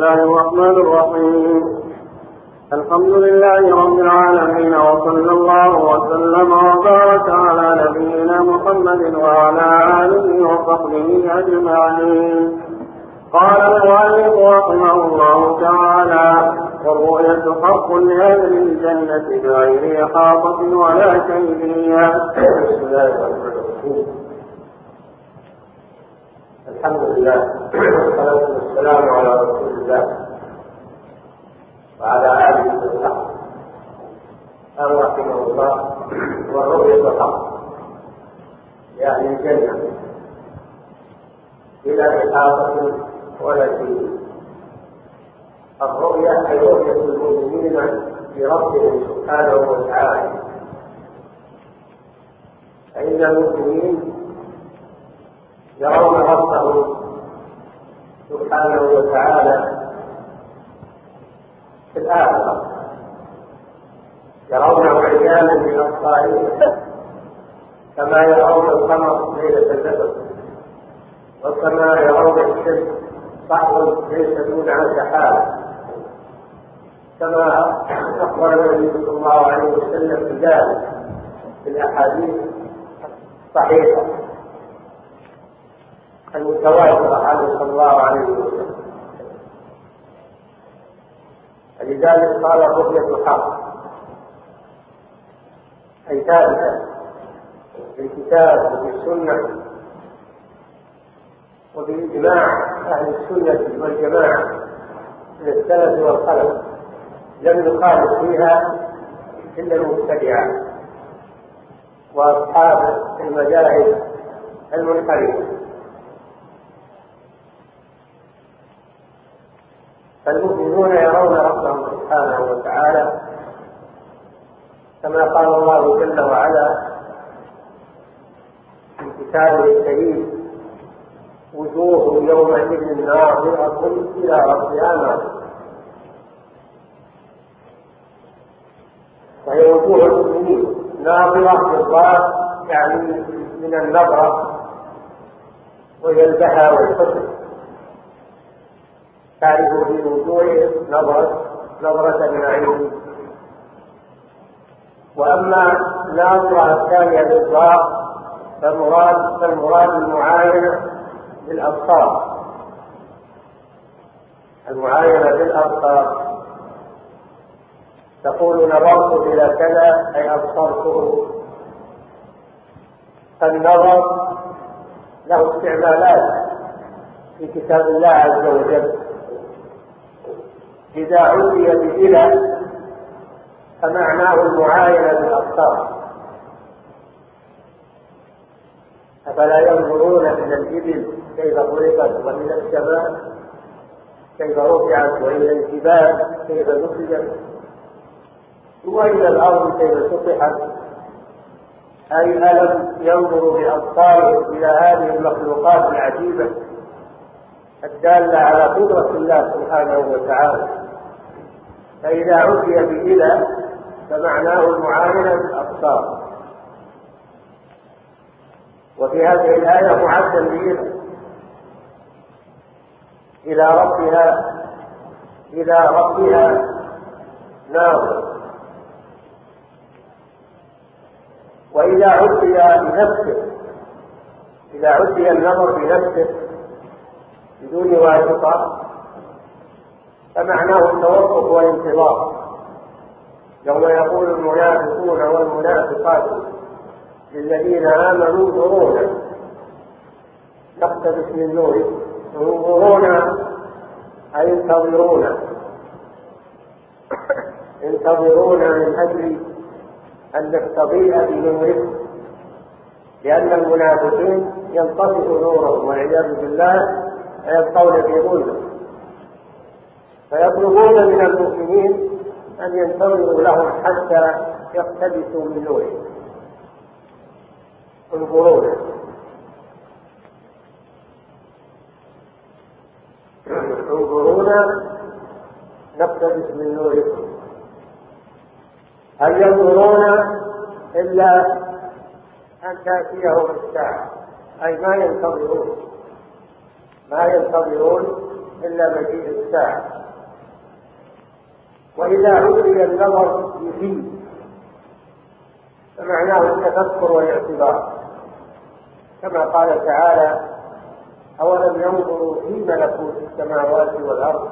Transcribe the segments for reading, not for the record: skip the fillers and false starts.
الله الرحمن الرحيم. الحمد لله رب العالمين، وصلى الله وسلم وبارك على نبينا محمد وعلى آله وصحبه أجمعين. قال المؤلف رحمه الله تعالى: والرؤية حق لأهل الجنة بغير إحاطة ولا كيفية. بسم الله الرحمن الرحيم. الحمد لله والصلاة والسلام على رسول الله وعلى آله وصحبه. قال رحمه الله: والرؤية حق لأهل الجنة بلا إحاطة ولا كيفية. الرؤية أي رؤية المؤمنين بربهم سبحانه وتعالى، فإن المؤمنين يرون ربهم سبحانه وتعالى في الآخرة، يرونه عيانا بأبصارهم كما يرون القمر ليلة البدر، وكما يرون الشمس صحوا ليس دونها سحاب، كما أخبر النبي صلى الله عليه وسلم بذلك في الأحاديث الصحيحة المتواترة عنه صلى الله عليه وسلم. لذلك قال: الرؤية حق، أي ثابتة في الكتاب وفي السنة وبإجماع أهل السنة والجماعة من السلف والخلف، لم يخالف فيها إلا المبتدعة وأصحاب المذاهب المنحرفة. فالمؤمنون يرون ربهم سبحانه وتعالى كما قال الله جل وعلا في كتابه الكريم: وجوه يومئذ ناظرة إلى ربها ناظرة. فهي وجوه المؤمنين ناظرة بالضاد، يعني من النظرة وهي البهى والحسن، تعرف في وجوههم نظرة النعيم. وأما الناظرة الثانية بالضاد فالمراد المعاينة بالأبصار، المعاينة بالأبصار، تقول: نظرت إلى كذا أي أبصرته. فالنظر له استعمالات في كتاب الله عز وجل. إذا عُدي بإلى فمعناه المعاينة بالأبصار: أفلا ينظرون إلى الإبل كيف خلقت، وإلى السماء كيف رفعت، وإلى الجبال كيف نصبت، وإلى الأرض كيف سطحت. أي ألم ينظروا بأبصارهم إلى هذه المخلوقات العجيبة الدالة على قدرة الله سبحانه وتعالى. فإذا عُدي بإلى فمعناه المعاينة بالأبصار. وفي هذه الآية معدل إلى ربها ناظر. وإذا عُدي بنفسه، إذا عُدي النظر بنفسه بدون واسطة فمعناه التوقف والانتظار. يوم يقول المنافقون والمنافقات للذين آمنوا: انظرونا نقتبس من نوركم. انظرونا أي انتظرونا من أجل أن نستضيء بنوركم، لأن المنافقين ينطفئ نورهم والعياذ بالله ويبقون في ظلمه، فيطلبون من المؤمنين أن ينتظروا لهم حتى يقتبسوا من نورهم. انظرونا نقتبس من نوركم. هل ينظرون إلا أن تأتيهم الساعة، أي ما ينتظرون إلا مجيء الساعة. وإذا عري النظر يفيد، فمعناه التفكر والاعتبار، كما قال تعالى: أولم ينظروا في ملكوت السماوات والأرض،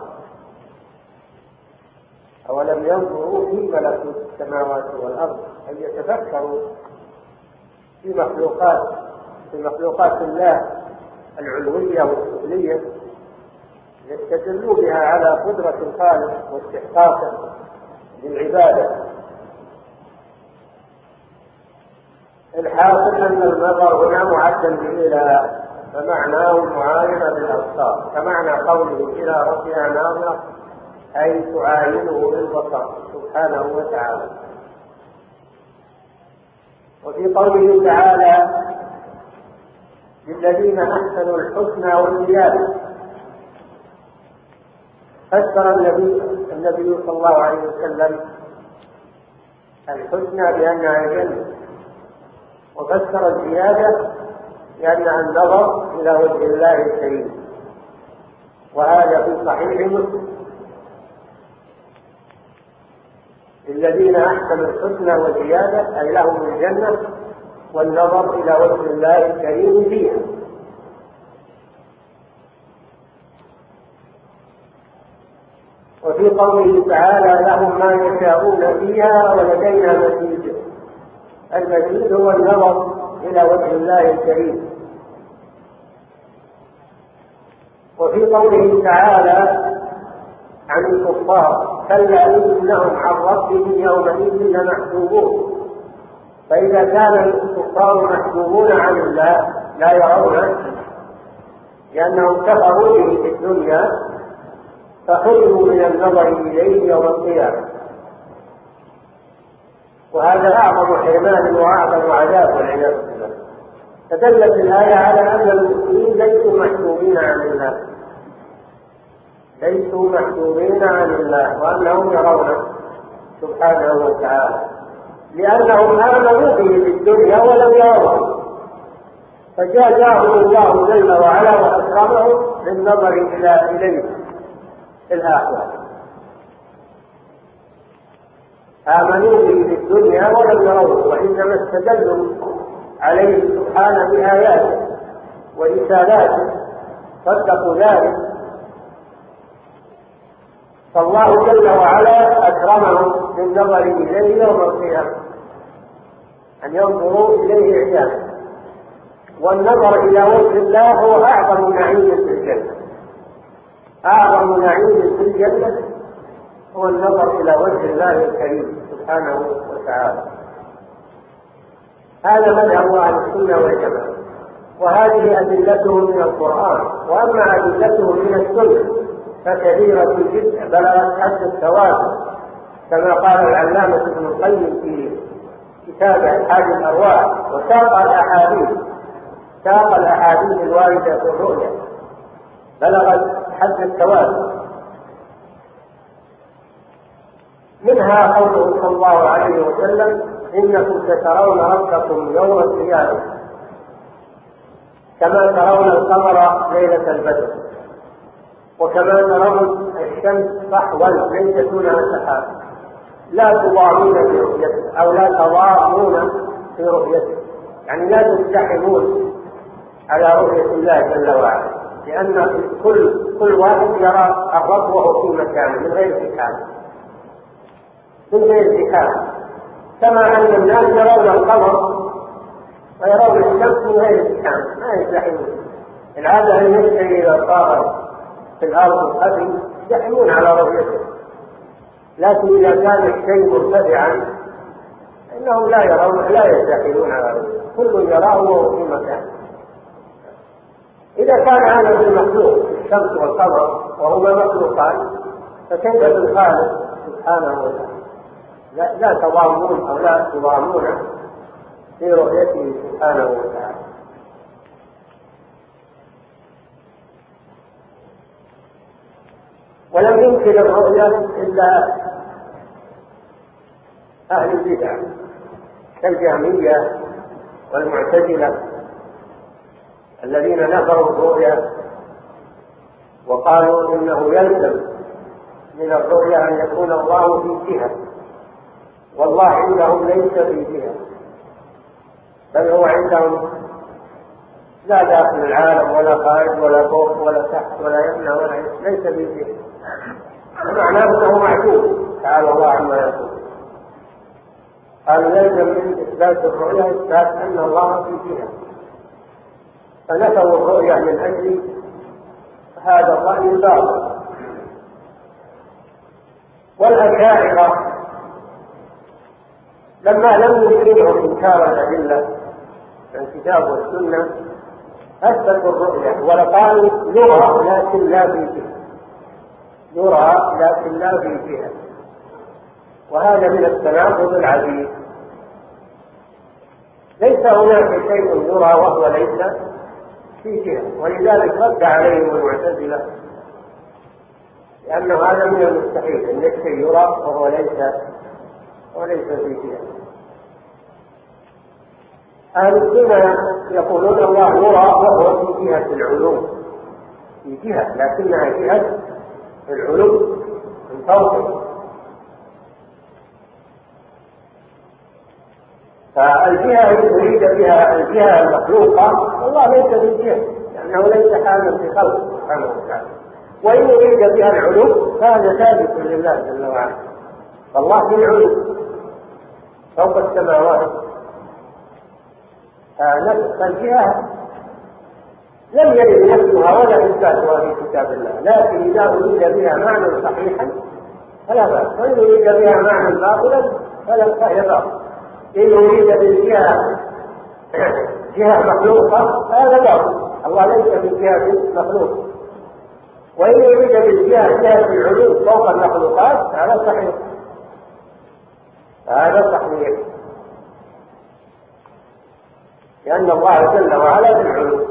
أولم ينظروا في ملكوت السماوات والأرض، أن يتفكروا في مخلوقات الله العلوية والسفلية، يستدلوا بها على قدرة الخالق واستحقاقه للعبادة. الحاصل أن النظر هنا معد إلى، فمعناه المعاينة بالأبصار، كمعنى قوله: إلى ربها ناظرة، أي تعاينه بالبصر سبحانه وتعالى. وفي قوله تعالى: للذين أحسنوا الحسنى والزيادة، فسر النبي صلى الله عليه وسلم الحسنى بأنها الجنة، وفسر الزيادة بأنها النظر إلى وجه الله الكريم، وهذا في صحيح مسلم: للذين أحسنوا الحسنى والزيادة، أي لهم الجنة والنظر إلى وجه الله الكريم فيها. وفي قوله تعالى: لهم ما يشاءون فيها ولدينا مزيد، المزيد هو النظر إلى وجه الله الكريم. وفي قوله تعالى عن الكفار: كلا إنهم عن ربهم يومئذ لمحجوبون. فإذا كان الكفار محجوبون عن الله لا يرونه لأنهم كفروا به في الدنيا، فحرموا من النظر إليه يوم القيامة، وهذا أعظم حرمان وأعظم عذاب والعياذ بالله. فدلت الآية على أن المسلمين ليسوا محجوبين عن الله، ليسوا محجوبين عن الله، وأنهم يرونه سبحانه وتعالى، لأنهم آمنوا به في الدنيا ولم يروه، فجازاهم الله جل وعلا وأكرمهم بالنظر إليه في الآخرة. آمنوا به في الدنيا ولم يروه، وإنما استدلوا عليه سبحانه بآياته ورسالاته، صدقوا ذلك، فالله جل وعلا أكرمهم بالنظر إليه يوم القيامة، أن ينظروا إليه عيانا. والنظر إلى وجه الله هو أعظم نعيم في الجنة، أعظم نعيم في الجنة هو النظر إلى وجه الله الكريم سبحانه وتعالى. هذا مذهب أهل السنة والجماعة، وهذه أدلته من القرآن. وأما أدلته من السنة فكثيرة جدا، بلغت حد التواتر، كما قال العلامة ابن القيم في كتابه إحاد الأرواح: وساق الأحاديث الواردة في الرؤيا بلغت حد التواتر. منها قوله صلى الله عليه وسلم: إنكم سترون ربكم يوم القيامة كما ترون القمر ليلة البدر، وكما ترون الشمس صحوا ليس دونها سحاب، لا تضامون في رؤيته، أو لا تضامون في رؤيته، يعني لا تزدحمون على رؤية الله جل وعلا، لأن كل واحد يرى الرب وهو في مكانه من غير زحام، كما أن الناس يرون القمر ويرون الشمس من غير زحام، ما يزدحمون. العادة أن يشتري إذا صار في الأرض القدر يزدحمون على رؤيته، لكن إذا كان الشيء مرتفعا إنهم لا يزدحمون على رؤيته، كل يراه وهو في مكانه. إذا كان هذا بالمخلوق الشمس والقمر وهما مخلوقان، فكيف بالخالق سبحانه وتعالى؟ لا تضامون أو لا تضامون في رؤيته سبحانه وتعالى. ولم يمكن الرؤية إلا أهل البدع كالجهمية والمعتزلة الذين نفروا الرؤيا وقالوا إنه يلزم من الرؤيا أن يكون الله في جهة، والله عندهم ليس في جهة، بل هو عندهم لا داخل العالم ولا خارج ولا فوق ولا تحت ولا يمنع ولا ليس في جهة، معناه أنه معدوم تعالى الله عما يقول. قالوا يلزم من إثبات الرؤيا إثبات أن الله في جهة، فنفوا الرؤيا من أجل هذا الرأي باطل. والأشاعرة لما لم يمكنهم إنكار الأدلة من الكتاب والسنة أثبتوا الرؤيا وقالوا نرى لكن لا في جهة، نرى لكن لا في جهة، وهذا من التناقض العجيب. ليس هناك شيء يرى وهو ليس في جهة، ولذلك رد عليهم المعتزلة لأنه هذا من المستحيل أن الشيء يرى وهو ليس في جهة. أهل السنة يقولون الله يرى وهو في جهة العلو، في جهة لكنها جهة العلو من فوقه، فالجهة يريد بها الجهة المخلوقة، الله ليس في جهة لأنه ليس حالا في خلقه سبحانه وتعالى، وإن يريد بها العلو فهذا ثابت لله جل وعلا، فالله في العلو فوق السماوات. فالجهة لم يرد نفسها ولا إثباتها في كتاب الله، لكن إذا أريد بها معنى صحيحا فلا بأس، وإن يريد بها معنى باطلا فهي باطل. إن يريد بالجهة جهة مخلوقة هذا باطل، الله ليس بالجهة مخلوقة، وإن يريد بالجهة جهة العلو فوق المخلوقات هذا صحيح، هذا صحيح، لأن الله جل وعلا بالعلو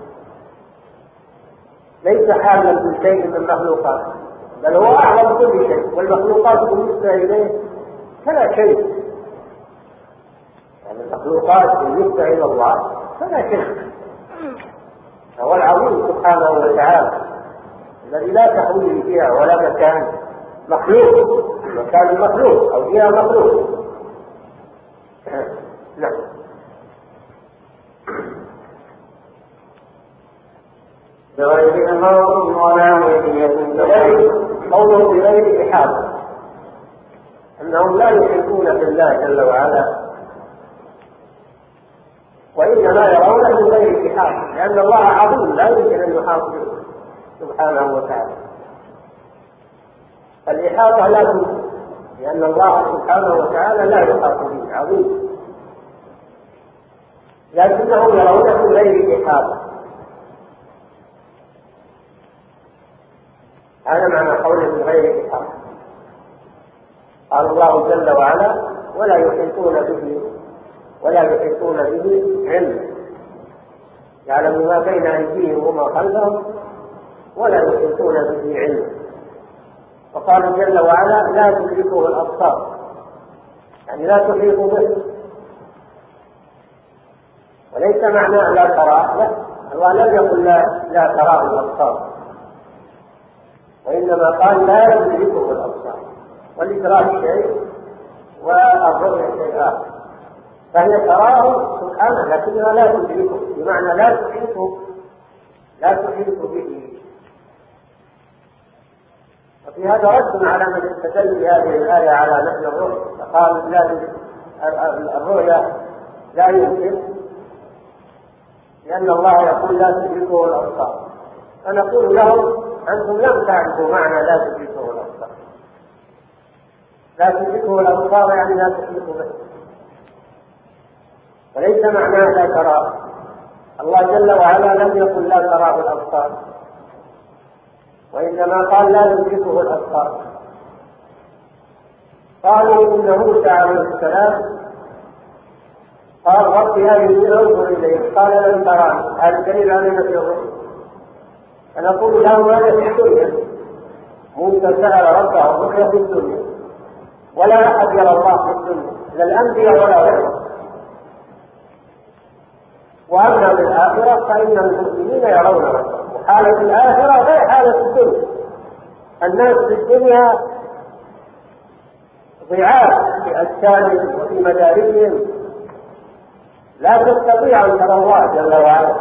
ليس حالا بشيء من المخلوقات، بل هو أعلم كل شيء، والمخلوقات بالنسبة إليه فلا شيء، يعني المخلوقات بالنسبة إلى الله فلا شيء، هو العظيم سبحانه وتعالى الذي لا تحويه جهة ولا مكان مخلوق، مكان مخلوق أو جهة مخلوق. نعم. بغير إمام ولا ولي، قوله بغير إحاطة، أنهم لا يشركون بالله جل وعلا، وإنما يرون من غير إحاطة، لأن الله عظيم لا يمكن أن يحاط به سبحانه وتعالى. الإحاطة لا تمكن، لأن الله سبحانه وتعالى لا يحاط به، عظيم، لكنهم يرون من غير إحاطة. هذا معنى قوله من غير إحاطة. قال الله جل وعلا ولا يحيطون به علما، يعلم ما بين أيديهم وما خلفهم ولا يحيطون به علما. وقال جل وعلا لا تدركه الأبصار، يعني لا تحيط به، وليس معناه لا ترى، لا، الله لم يقل لا تراه الأبصار، وإنما قال لا يدركه الأبصار، والإدراك شيء والرؤية شيء آخر، فهي تراه سبحانه لكنها لا تدركه، بمعنى لا تحيط به. وفي هذا رد على من استدل بهذه الآية على نفي الرؤية، فقال الرؤيا لا يمكن لأن الله يقول لا تدركه الأبصار، فنقول لهم أنتم لم تعرفوا معنى لا تدركه الأبصار. لا تدركه الأبصار يعني لا تحيط به، وليس معناه لا تراه. الله جل وعلا لم يقل لا تراه الأبصار، وإنما قال لا يدركه الأبصار. قالوا إن موسى عليه السلام قال رب أرني أنظر إليك، قال لن تراني، هذا دليل على نفي الرؤيا. فنقول له هذا في الدنيا، موسى سأل ربه الرؤيا في الدنيا، ولا أحد يرى الله في الدنيا لا الأنبياء ولا غيرهم. وأما بالآخرة فإن المؤمنين يرون ربهم، وحالة الآخرة غير حالة الدنيا. الناس في الدنيا ضعاف في أجسادهم وفي مداركهم، لا تستطيع أن ترى الله جل وعلا.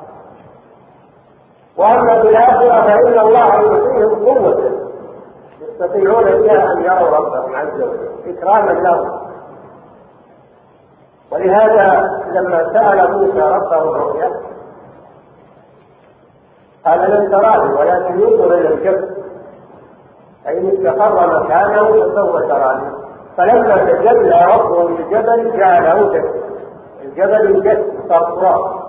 وأما بالآخرة فإن الله يعطيهم قوة يستطيعون بها أن يروا ربهم عز وجل إكراما لهم. ولهذا لما سأل موسى ربه الرؤيا قال لن تراني ولكن انظر إلى الجبل فإن استقر مكانه فسوف تراني. فلما تجلى ربه للجبل جعله دكا، الجبل دك صار تراب.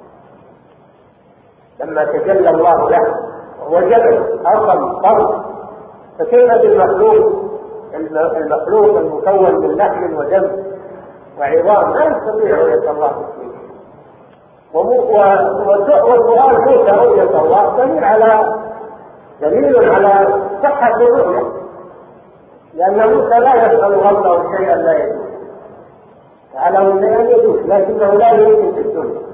لما تجلى الله له وهو جبل أرض قرض، فكيف بالمخلوق المكون من لحم ودم وعظام لا يستطيع رؤية الله فيه. وسؤال موسى رؤية الله دليل على صحة الرؤية، لأن موسى لا يسأل ربه شيئا لا يجوز، فعله شيئا يجوز لكنه لا يمكن في الدنيا.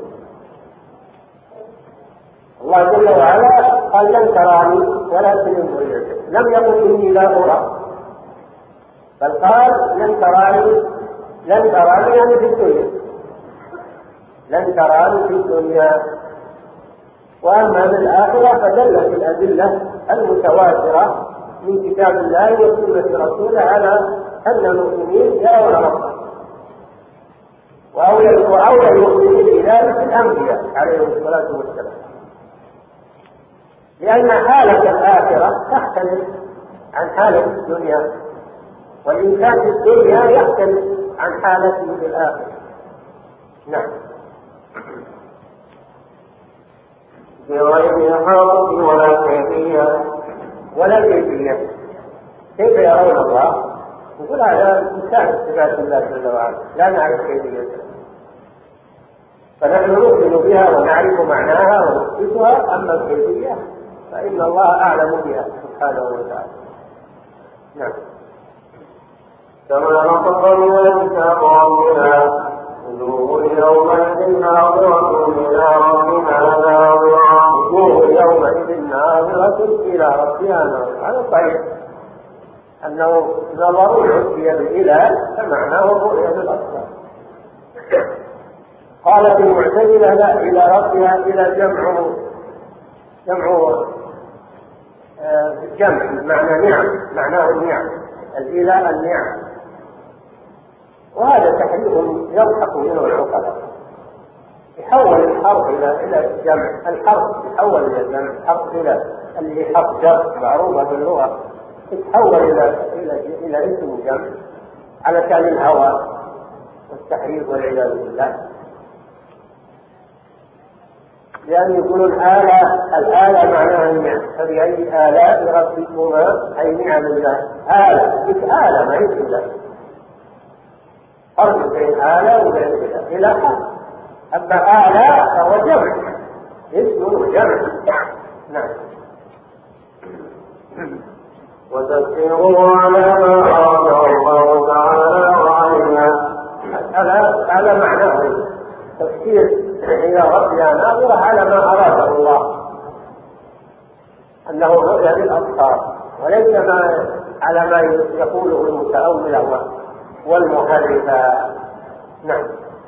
الله جل وعلا قال لن تراني ولكن انظر إلى الجبل، لم يقل إني لا أرى، بل قال لن تراني يعني في الدنيا، لن تراني في الدنيا. وأما بالآخرة فدلت الأدلة المتواترة من كتاب الله وسنة رسوله على أن المؤمنين يرون ربهم، وأولى المؤمنين بذلك الأنبياء عليهم الصلاة والسلام، لأن حالة الآخرة تختلف عن حالة الدنيا، والإنسان في الدنيا يختلف عن حالته في الآخرة. نعم. بغير حرف ولا كيفية. كيف يرون الله؟ يقول هذا انسان صفات الله جل وعلا لا نعرف كيفيتها، فنحن نؤمن بها ونعرف معناها ونثبتها، أما الكيفية فإن الله أعلم بها سبحانه وتعالى. نعم. كما نطق الملائكة ربنا وجوه يومئذ ناظرة إلى ربها ناظرة، وجوه يومئذ ناظرة إلى ربها ناظرة. هذا صحيح أنه نظر عدي بالهلال فمعناه الرؤيا بالأبصار. قالت المعتزلة لا، إلى ربها إلى جمع معنى نعم، معناه النعم، الإله النعم. وهذا تحريف يضحك منه العقلاء، يحول الحرف إلى الجمع، الحرف يحول إلى الجمع، حرف اللي حرف جر معروفة باللغة يتحول إلى اسم جمع علشان الهوى والتحريف والعياذ بالله. لأن يقولون الآلة معناها النعم، فبأي آلاء ربكما أي نعم الله. آلة ما يمكن له فرق بين آلة وبين إلى حرف. أما آلاء فهو جمع، اسمه جمع. نعم. وتسيروا على ما أراد الله تعالى وعلينا. هذا معناه تفسير إلى ربها ناظرة على ما أراده الله، أنه رؤيا للأبصار وليس على ما يقوله المتأولة والمحرفة. نعم.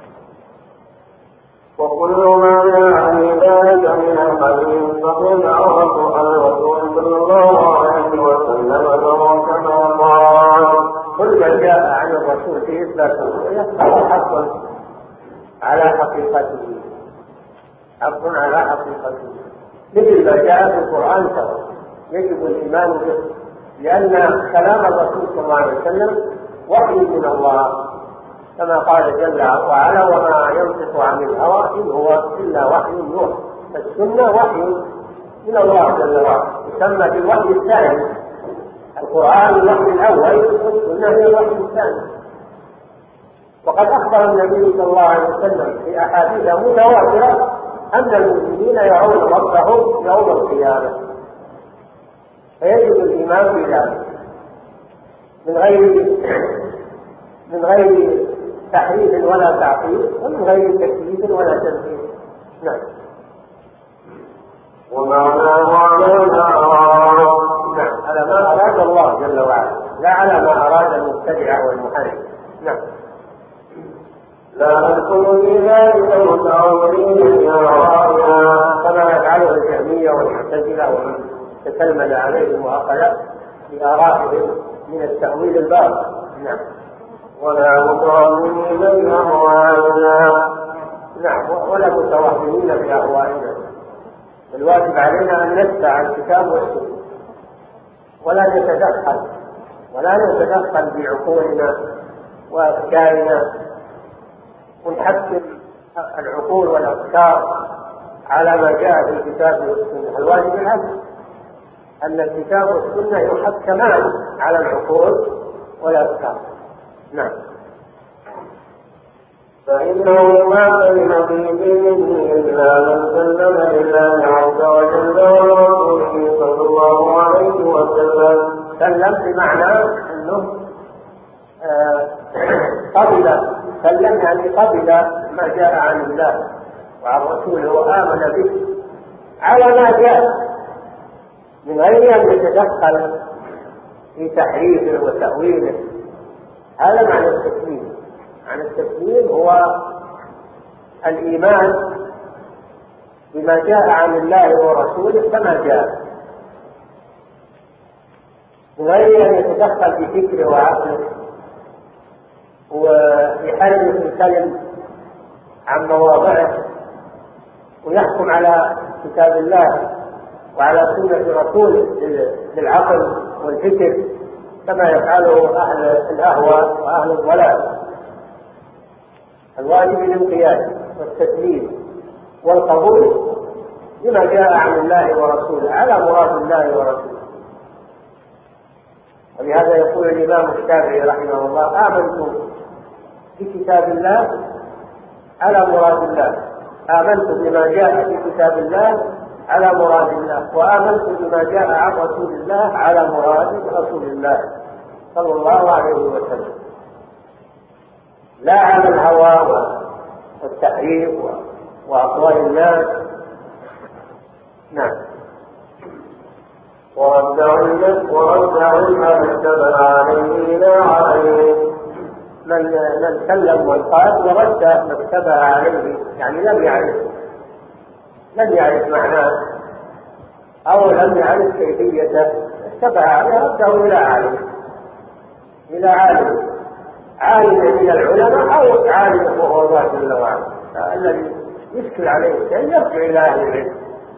وكل ما يعني ذلك من الحديث فقد عرف الرسول صلى الله عليه وسلم له كما قال. كل ما جاء عن الرسول في إثبات الرؤيا فهو حق على حقيقته، حق على حقيقته، مثل ما جاء في القرآن سواء يجب الإيمان به، لأن كلام الرسول صلى الله عليه وسلم وحي من الله، كما قال جل وعلا وما ينطق عن الهوى إن هو إلا وحي يوحى. فالسنة وحي من الله جل وعلا، يسمى بالوحي الثاني. القرآن الوحي الأول والسنة هي الوحي الثاني. وقد أخبر النبي صلى الله عليه وسلم في أحاديث متواترة أن المسلمين يرون ربهم يوم القيامة، فيجب الإيمان بذلك من غير تحريف ولا تعطيل، ومن غير تكذيب ولا تنفيذ. نعم. ومعناه على ما أراد. نعم، على ما أراد الله جل وعلا، لا على ما أراد المبتدع والمحرف. نعم. لا ندخل في ذلك متعودين بأهوائنا كما يفعله الجهمية والمعتزلة ومن تتلمذ عليهم وأخذ بآرائهم من التأويل الباطل. نعم. ولا متعودين بأهوائنا. نعم، ولا متوهمين بأهوائنا. الواجب علينا أن نتبع الكتاب والسنة ولا نتدخل بعقولنا وأفكارنا ونحكم العقول والأفكار على ما جاء في الكتاب والسنة. الواجب العكس، أن الكتاب والسنة يحكمان على العقول والأفكار. نعم. فإنه ما بين دينه إلا من سلم لله عز وجل ورسوله صلى الله عليه وسلم. سلم بمعنى أنه قبل، سلم يعني قبل ما جاء عن الله وعن رسوله وآمن به على ما جاء من غير أن يتدخل في تحريفه وتأويله. هذا معنى التسليم. معنى التسليم هو الإيمان بما جاء عن الله ورسوله كما جاء من غير أن يتدخل في فكره وعقله ويحرف الكلم عن مواضعه ويحكم على كتاب الله وعلى سنة رسوله بالعقل والفكر كما يفعله أهل الأهواء وأهل الضلال. الواجب الانقياد والتسليم والقبول بما جاء عن الله ورسوله على مراد الله ورسوله. ولهذا يقول الإمام الشافعي رحمه الله: آمنت بكتاب الله على مراد الله، آمنت بما جاء في كتاب الله على مراد الله، وآمنت بما جاء عن رسول الله على مراد رسول الله صلى الله عليه وسلم، لا على الهوى والتحريف وأقوال الناس. نعم. ورد علما اشتبه عليه لا عليه. من سلم وانقاد ورد ما اشتبه عليه، يعني لم يعرف معناه أو لم يعرف كيفيته، اشتبه عليه رده إلى عالم من العلماء أو عالم وهو الله جل وعلا. الذي يشكل عليه شيء يرجع إلى أهل العلم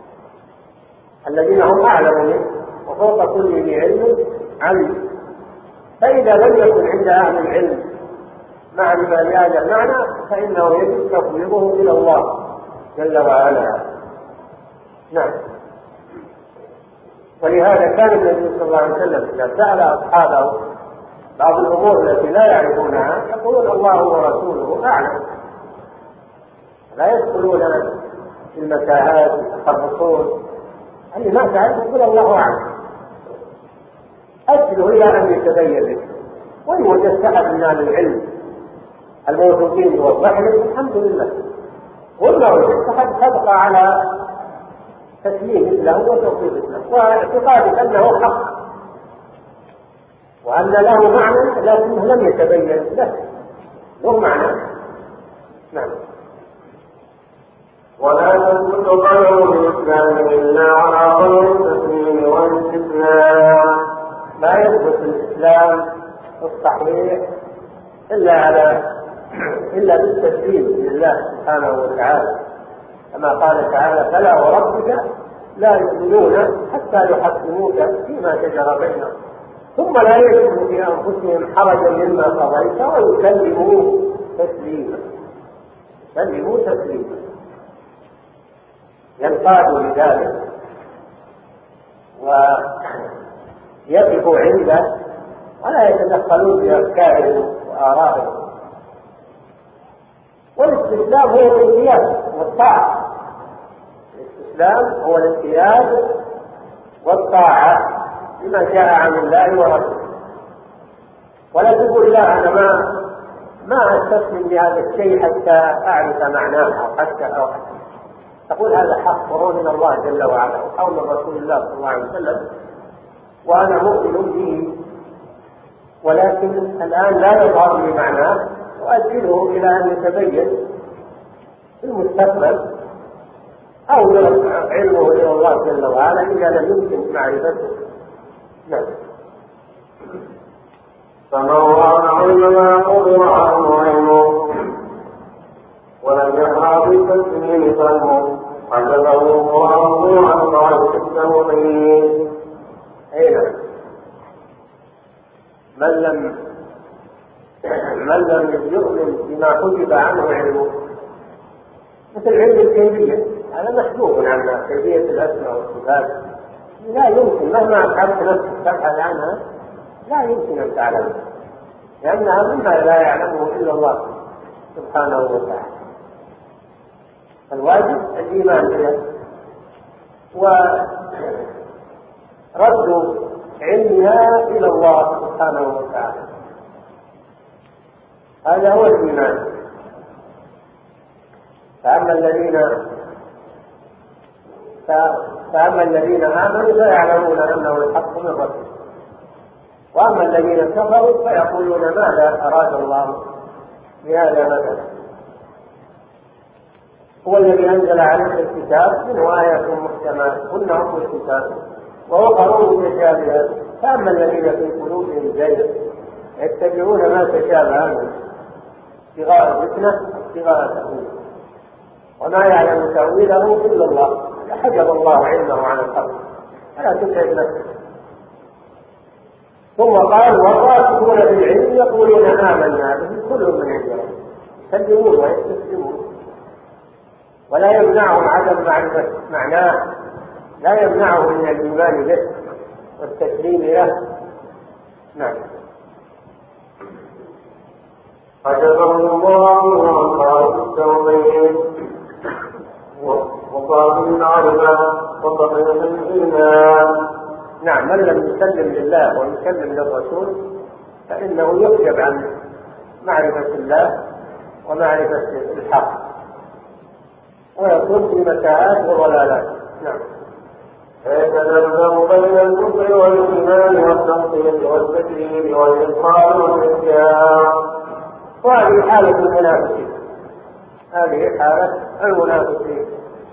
الذين هم أعلم منه وفوق كل ذي علم. فإذا لم يكن عند أهل العلم معرفة لهذا المعنى فإنه يجب تفويضه إلى الله جل وعلا. نعم. ولهذا كان النبي صلى الله عليه وسلم إذا سأل أصحابه بعض الأمور التي لا يعرفونها يقولون الله ورسوله أعلم، لا يدخلون في المتاهات والتخرصون. اللي ما تعرف يقول الله أعلم، أسأله إلى أن يتبين لك. وإن وجدت أحد من أهل العلم الموثوقين يوضح لك الحمد لله، وإلا وجدت أحد تبقى على تسليم له وتوفيق له واعتقادك أنه حق وأن له معنى لكنه لم يتبين له معنى. نعم. ولا تثبت قدم الإسلام إلا على قول التسليم والاستسلام. لا يثبت الإسلام الصحيح إلا بالتسليم لله سبحانه وتعالى، كما قال تعالى: فلا وربك لا يؤمنون حتى يحكموك فيما شجر بينهم ثم لا يجدوا في أنفسهم حرجا مما قضيت ويسلموا تسليما. ينقادوا لذلك ويقفوا عنده ولا يتدخلون بأفكارهم وآرائهم. والاستسلام هو الانقياد والطاعة. الاستسلام هو الانقياد والطاعة لما جاء عن الله ورسوله. ولا تقول لا أنا ما أستسلم لهذا الشيء حتى أعرف معناه أو تقول هذا حق وهو من الله جل وعلا وحول رسول الله صلى الله عليه وسلم وأنا مؤمن به، ولكن الآن لا يظهر لي معناه، وأجله إلى أن يتبين في المستقبل أو يرفع علمه إلى الله جل وعلا إذا لم يمكن معرفته. نعم. فمن وعن علم ما قدر عنه علمه ولم يقرأ بالتسليم فهمه حسبه الله عن طريق التوحيد. أين من لم يؤمن بما حجب عنه علمه، مثل علم الكيفية، هذا محجوب عنها، كيفية الأسماء والصفات لا يمكن مهما أبحثت نفسك تبحث عنها لا يمكن أن تعلمها، لأنها مما لا يعلمه إلا الله سبحانه وتعالى. الواجب الإيمان بها ورد علمها إلى الله سبحانه وتعالى، هذا هو الإيمان. فأما الذين آمنوا فيعلمون أنه الحق من ربهم، وأما الذين كفروا فيقولون ماذا أراد الله بهذا مثلا. هو الذي أنزل عليك الكتاب منه آيات محكمات هن أم الكتاب وأخر متشابهات، فأما الذين في قلوبهم زيغ يتبعون ما تشابه منه ابتغاء الفتنة ابتغاء تأويله وما يعلم تأويله إلا الله، حجب الله علمه عن الخلق فلا تتعب نفسك. ثم قال والراسخون في العلم يقولون آمنا به كل من عند ربنا، يسلمون ويستسلمون، ولا يمنعهم عدم معرفة معناه، لا يمنعهم من الإيمان به والتسليم له. نعم. حجبه الله عن طريق التوحيد وقال المعرفة وتطبيق الإيمان. نعم. من لم يسلم لله ويسلم للرسول فإنه يحجب عن معرفة الله ومعرفة الحق ويكون في متاهات وضلالات. نعم. فيتذبذب بين الكفر والإيمان والتنقيط والتكذيب والإقرار والإنكار. وهذه حالة المنافقين، هذه حالة المنافقين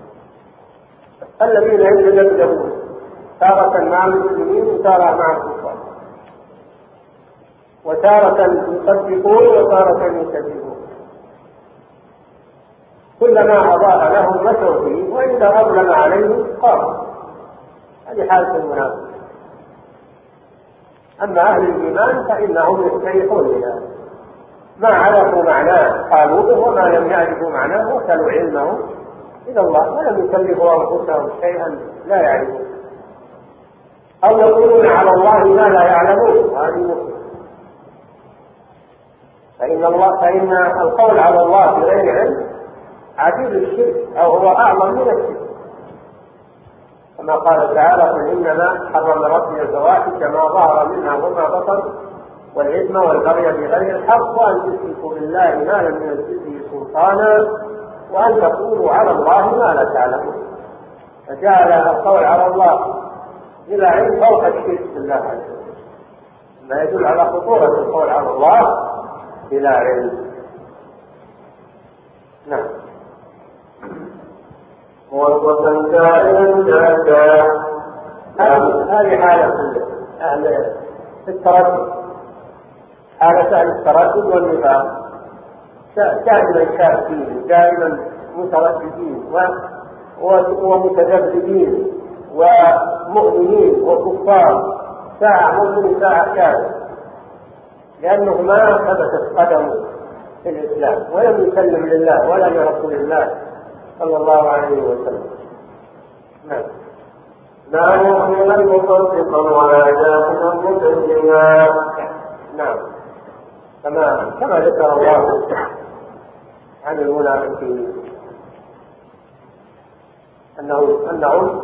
الذين يتذبذبون تارة مع المسلمين وتارة مع الكفار، وتارة يصدقون وتارة يكذبون، كلما أضاء لهم مشوا فيه وإذا أظلم عليهم قاموا. هذه حالة المنافق. أما أهل الإيمان فإنهم يستريحون إلى ما عرفوا معناه قالوا به، وما لم يعرفوا معناه وكلوا علمه إلى الله ولم يكلفوا أنفسهم شيئا لا يعرفون، أو يقولون على الله ما لا يعلمون، هذه مصيبة. فإن القول على الله بغير علم عديد الشرك أو هو أعظم من الشرك، كما قال تعالى قل إنما حرم ربي الفواحش ما ظهر منها وما بطن والإثم والبغي بغير الحق وأن تشركوا بالله ما لم ينزل به سلطانا وأن تقولوا على الله ما لا تعلمون. فجعل القول على الله بلا علم فوق الشرك بالله عز وجل، ما يدل على خطورة القول على الله بلا علم. نعم. موظفا كائنا شاكا. هذه حالة أهل التردد، حالة أهل التردد والنفاق، دائما شاكين دائما مترددين ومتذبذبين ومؤمنين وكفار، ساعة مؤمن ساعة كافر، لأنه ما ثبتت قدمه في الإسلام ولم يسلم لله ولا لرسول الله صلى الله عليه وسلم. نعم. لا يؤمن مصدقا ولا جاحدا مكذبا. نعم. كما ذكر الله عن المنافقين أنهم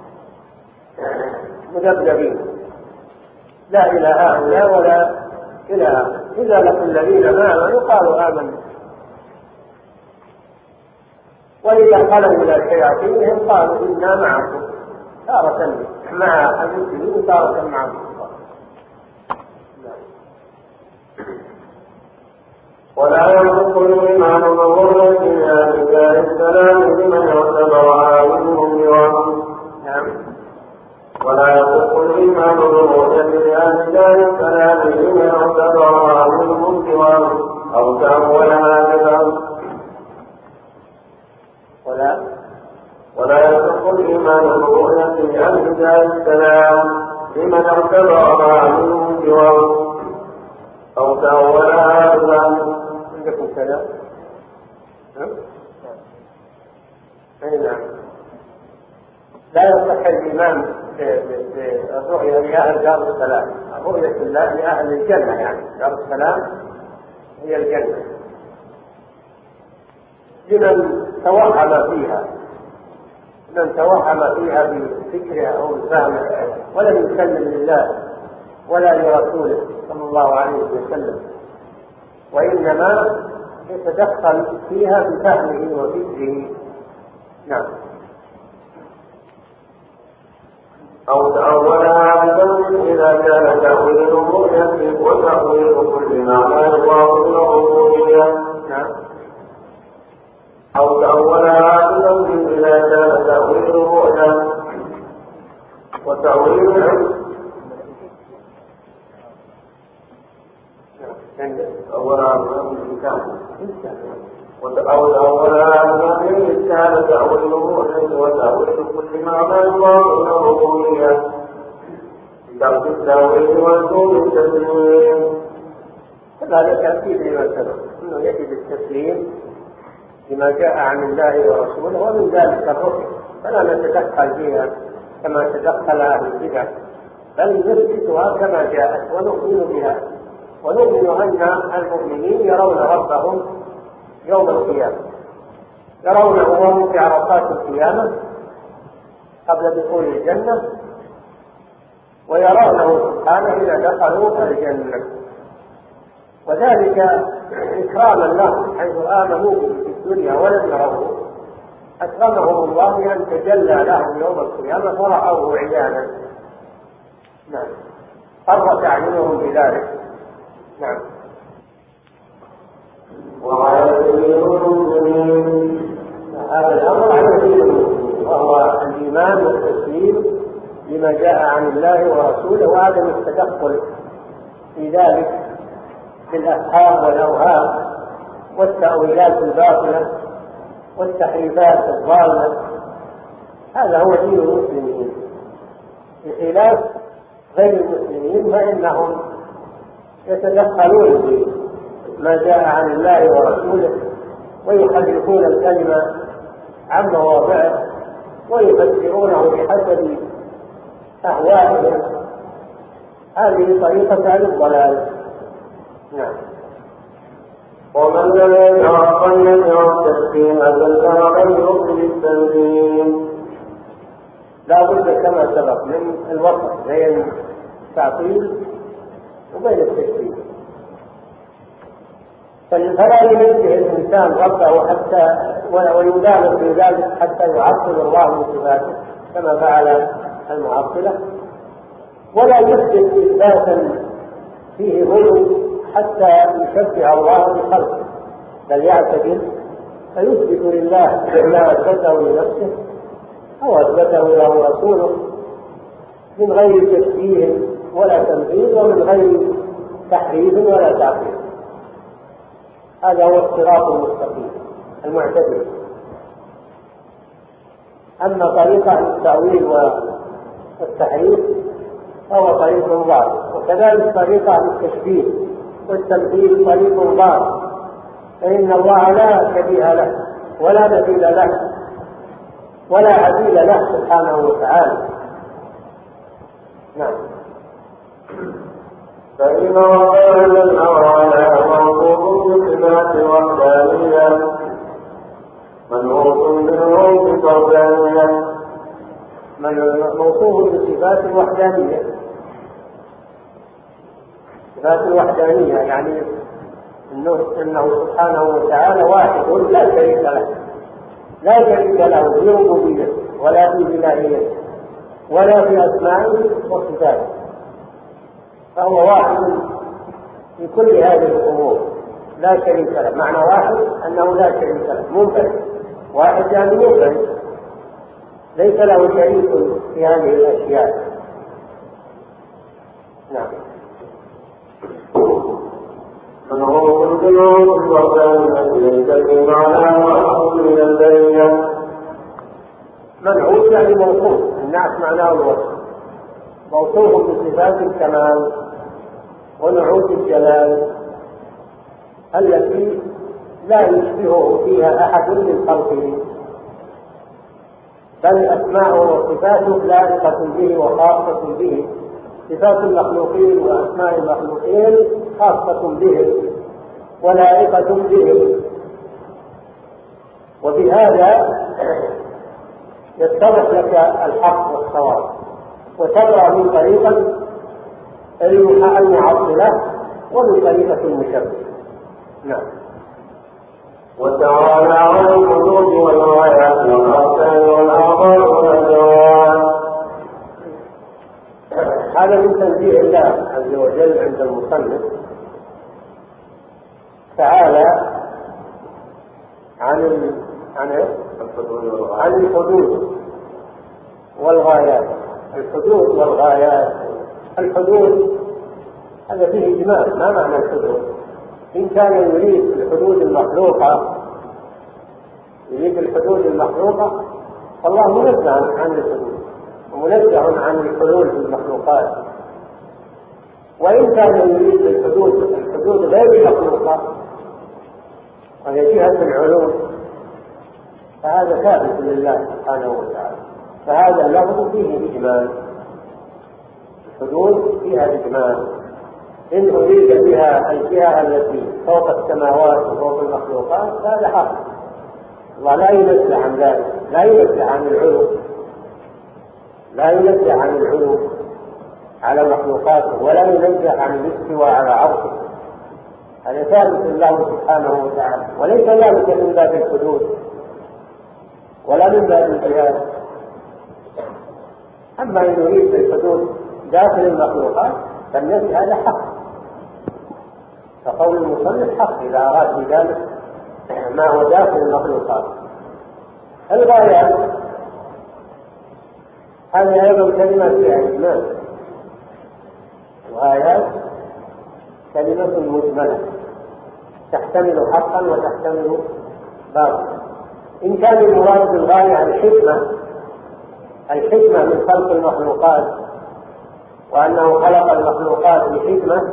مذبذبين لا إلى هؤلاء ولا إلى هؤلاء، إذا لقوا الذين آمنوا قالوا آمنا وإذا خلوا إلى شياطينهم قالوا إنا معكم، تارة مع المسلمين تارة مع الكفار. ولا يحق الإيمان بغرة أهل السلام لمن اعتبرها منهم بوهم. ولا يحق الإيمان بغرة أهل السلام لمن اعتبرها منهم بوهم أو تأولها بفهم. ولا يصح الإيمان برؤية أهل السلام لمن اعتبرها منهم بوهم أو تأولها بفهم. عندكم كلام؟ نعم. لا يصح الإيمان بالرؤية لأهل دار السلام، الرؤية لأهل الجنة، يعني دار السلام هي الجنة، لمن توهم فيها بفكرها أو بفهمها ولم يسلم لله ولا لرسوله صلى الله عليه وسلم، وإنما يتدخل فيها بفهمه وفكره. نعم. أو تأولها بذنب إذا كان تأويل الرؤية وتأويل كل معنى الله الربوبية. أو تأولها بذنب إذا كان تأويل الرؤية وتأويل أولها بذنب كان تأويل الرؤية وتأويل كل معنى الله الربوبية بترك التأويل والزوم التسليم. كذلك أكيد لما سبق أنه يجب التسليم لما جاء عن الله ورسوله، ومن ذلك الرؤية فلا نتدخل فيها كما تدخل أهل البدع، بل نثبتها كما جاءت ونؤمن بها، ونؤمن أن المؤمنين يرون ربهم يوم القيامة، يرونه وهم في عرصات القيامة قبل دخول الجنة، ويرونه سبحانه إذا دخلوا الجنة، وذلك إكراما لهم حيث آمنوا به في الدنيا ولم يروه، أكرمهم الله بأن تجلى لهم يوم القيامة فرأوه عيانا. نعم. قرت أعينهم بذلك. نعم. هذا الأمر على دين المسلمين، وهو الإيمان والتسليم لما جاء عن الله ورسوله، وعدم التدخل في ذلك بالأفهام والأوهام والتأويلات الباطلة والتحريفات الضالة. هذا هو دين المسلمين، بخلاف غير المسلمين فإنهم يتدخلون في ما جاء عن الله ورسوله ويحرفون الكلمة عن مواضعه ويفسرونه بحسب أهوائهم. هذه طريقة أهل الضلال. نعم. ومن لم يتعقل يدعو التسليم فلن يؤمن بالتسليم. لا بد كما سبق من الوسط بين التعطيل وبين التسليم، فلا ينزه الإنسان ربه حتى ويبالغ في ذلك حتى يعطل الله من صفاته كما فعل المعطلة، ولا يثبت إثباتا فيه غلو حتى يشبع الله بخلقه، بل يعتدل فيثبت لله ما أثبته لنفسه أو أثبته له رسوله من غير تشبيه ولا تمثيل ومن غير تحريف ولا تعطيل. هذا هو الصراط المستقيم المعتدل. أما طريقة التأويل والتحريف فهو طريق ضال، وكذلك طريقة التشبيه والتمثيل طريق ضال، فإن الله لا شبيه له ولا مثيل له ولا عديل له سبحانه وتعالى. نعم. فإن ربنا الأوعى موصوف بصفات وحدانية منوط بالروح فردانية، موصوف بصفات الوحدانية. صفات الوحدانية يعني أنه سبحانه وتعالى واحد لا شريك له، لا شريك له في ربوبيته ولا في إلهيته ولا في أسمائه وصفاته، فهو واحد في كل هذه الأمور لا شريك له. معنى واحد أنه لا شريك له، منفرد. واحد يعني منفرد، ليس له شريك في هذه الأشياء. نعم. من هو الجنود وكان يجب على رأسه من البرية. منعوت يعني موصوف، النعت معناه الوصف، موصوف بصفات الكمال ونعوت الجلال التي لا يشبهه فيها أحد من خلقه، بل أسماءه وصفاته لائقة به وخاصة به. صفات المخلوقين وأسماء المخلوقين خاصة به ولائقة به، وبهذا يتضح لك الحق والصواب وتبرأ من طريقة المعطلة ومن طريقة المشبه. نعم. وتعالى عن الحدود والغايات والأركان والأعضاء والأدوات. هذا من تنزيه الله عز وجل عند المصنف تعالى عن الحدود والغايات. الحدود والغايات، الحدود هذا فيه إجمال. ما معنى الحدود؟ إن كان يريد الحدود المخلوقة، فالله منزه عن الحدود ومنزه عن الحلول في المخلوقات. وإن كان يريد الحدود غير المخلوقة وهي جهة العلوم، فهذا ثابت لله سبحانه وتعالى. فهذا اللفظ فيه إجمال، الحدود فيها إجمال. إن أريد بها الجهة التي فوق السماوات وفوق المخلوقات فهذا حق. الله لا ينزه عن ذلك، لا ينزه عن العلو، لا ينزه عن العلو على مخلوقاته، ولا ينزه عن الاستواء على عرشه. هذا ثابت الله سبحانه وتعالى، وليس ذلك من باب الحدود ولا من باب الجهاد. أما إن يريد الحدود داخل المخلوقات فالنزه هذا حق، فقول المصنف حق إذا أراد بذلك ما هو داخل المخلوقات. الغايات هذه أيضا كلمة فيها إجمال. الغايات كلمة مجملة تحتمل حقا وتحتمل باطلا. إن كان المراد بالغاية الحكمة من خلق المخلوقات، وأنه خلق المخلوقات لحكمة،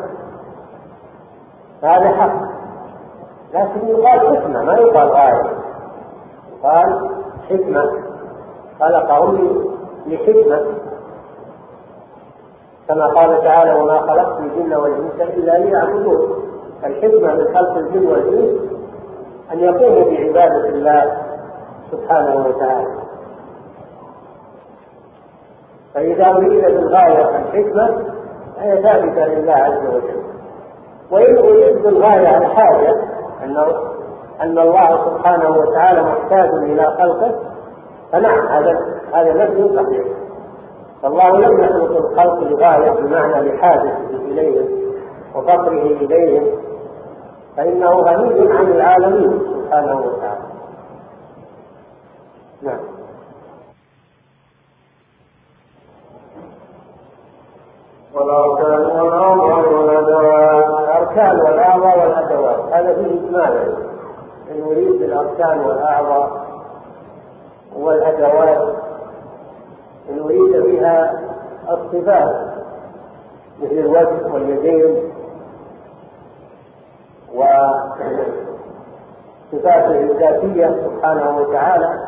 فهذا حق، لكن يقال حكمة ما يقال غاية، يقال حكمة، خلقهم لحكمة، كما قال تعالى: وما خلقت الجن والإنس إلا ليعبدون. الحكمة من خلق الجن والإنس أن يقوموا بعبادة الله سبحانه وتعالى. فإذا أريد بالغاية الحكمة فهي ثابتة لله عز وجل. وإن أريد بالغاية الحاجة، أن الله سبحانه وتعالى محتاج إلى خلقه، فنعم هذا نفي صحيح. فالله لم يخلق الخلق لغاية بمعنى لحاجته إليهم وفقره إليهم، فإنه غني عن العالمين سبحانه وتعالى. نعم. والأركان والأعضاء والأدوات. الأركان والأعضاء والأدوات هذا فيه إجمال. إن نريد بالأركان والأعضاء والأدوات إن نريد بها الصفات مثل الوجه واليدين وصفاته الذاتية سبحانه وتعالى،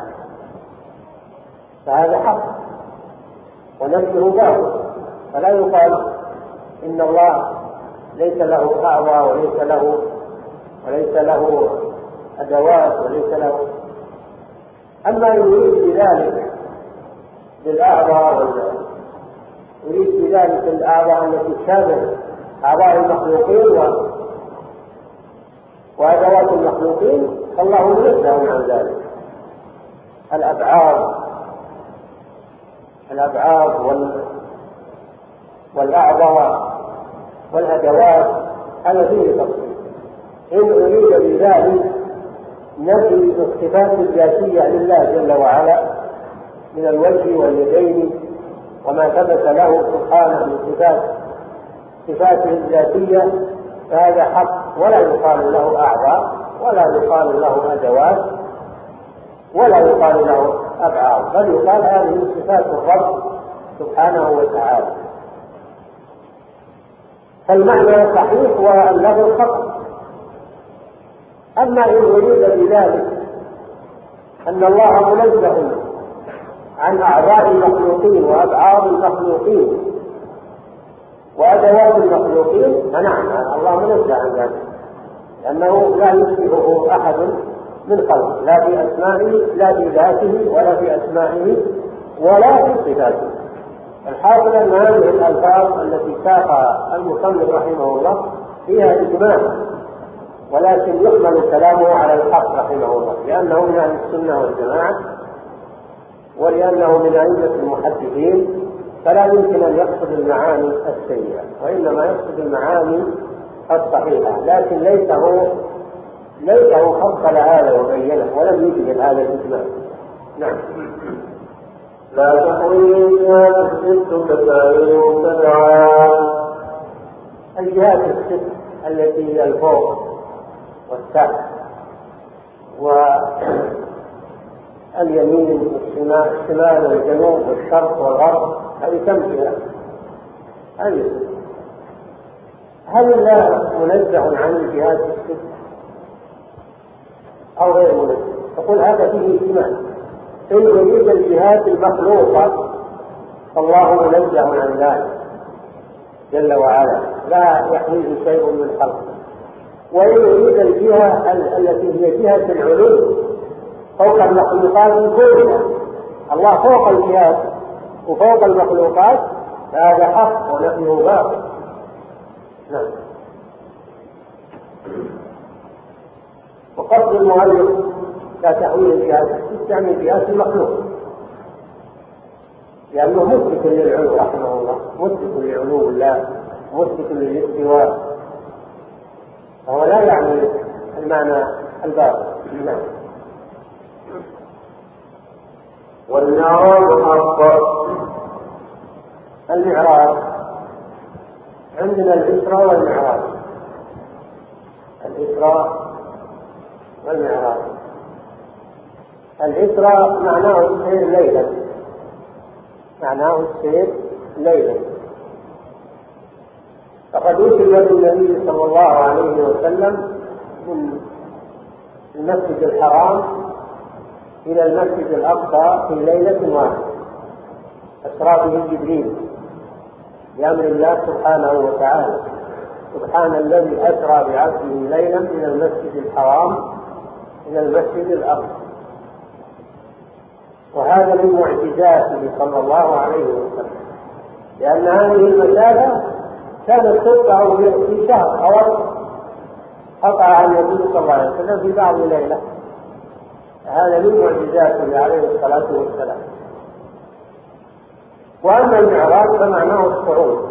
فهذا حق ونفسه باطل. فلا يقال إن الله ليس له أعضاء وليس له أدوات وليس له. أما يريد بذلك بالأعضاء يريد بذلك الأعضاء التي تشابه أعضاء المخلوقين وأدوات المخلوقين، فالله منزه عن ذلك. الأبعاد والأعضاء والأدوات، هذا فيه تفصيل. إن أريد بذلك نفي الصفات الذاتية لله جل وعلا من الوجه واليدين وما ثبت له سبحانه من صفاته الذاتية، فهذا حق، ولا يقال له أعضاء ولا يقال له أدوات ولا يقال له أبعاد، بل يقال هذه صفات الرب سبحانه وتعالى. فالمعنى صحيح واللفظ خطأ. أما إن أريد بذلك أن الله منزه عن أعضاء المخلوقين وأبعاد المخلوقين وأدوات المخلوقين، فنعم الله منزه عن ذلك، لأنه لا يشبهه أحد من خلقه، لا في أسمائه لا في ذاته ولا في أسمائه ولا في صفاته. الحاصل أن هذه الألفاظ التي ساقها المصنف رحمه الله فيها إجمال، ولكن يحمل كلامه على الحق رحمه الله، لأنه من أهل السنة والجماعة ولأنه من أئمة المحدثين، فلا يمكن أن يقصد المعاني السيئة، وإنما يقصد المعاني الصحيحة، لكن ليته فصل هذا وبينه ولم يجمل هذا الإجمال. نعم. لا تحوي الجهات الست كسائر مبتدعات. الجهات الست التي هي الفوق والتحت واليمين والشمال والجنوب والشرق والغرب، هذه كم جهة؟ هل الله منزه عن الجهات الست أو غير منزه؟ تقول هذا فيه إجمال. إن أريد الجهات المخلوقة فالله منزه عن ذلك جل وعلا، لا يحويه شيء من خلقه. وإن أريد الجهة التي هي جهة العلو فوق المخلوقات كلها، الله فوق الجهات وفوق المخلوقات، فهذا حق ونفيه باطل. نعم. وقصد المؤلف لا تحويل الجهات تعني جهات المخلوق، لأنه مثبت للعلو رحمه الله، مثبت لعلو الله، مثبت للاستواء، فهو لا يعني المعنى الباطل. نعم. والمعراج حق. المعراج عندنا الإسراء والمعراج، الإسراء والمعراج. الإسراء معناه السير ليلا، معناه السير ليلا، فقد وصل النبي صلى الله عليه وسلم من المسجد الحرام إلى المسجد الأقصى في ليلة واحدة، أسرى به جبريل بأمر الله سبحانه وتعالى. سبحان الذي أسرى بعبده ليلا من المسجد الحرام إلى المسجد الأقصى. وهذا من معجزاته صلى الله عليه وسلم، لأن هذه المسافة كانت تقطع في شهر أو أكثر، قطع النبي صلى الله عليه وسلم في بعض ليلة. هذا من معجزاته عليه الصلاة والسلام. وأما المعراج فمعناه الصعود،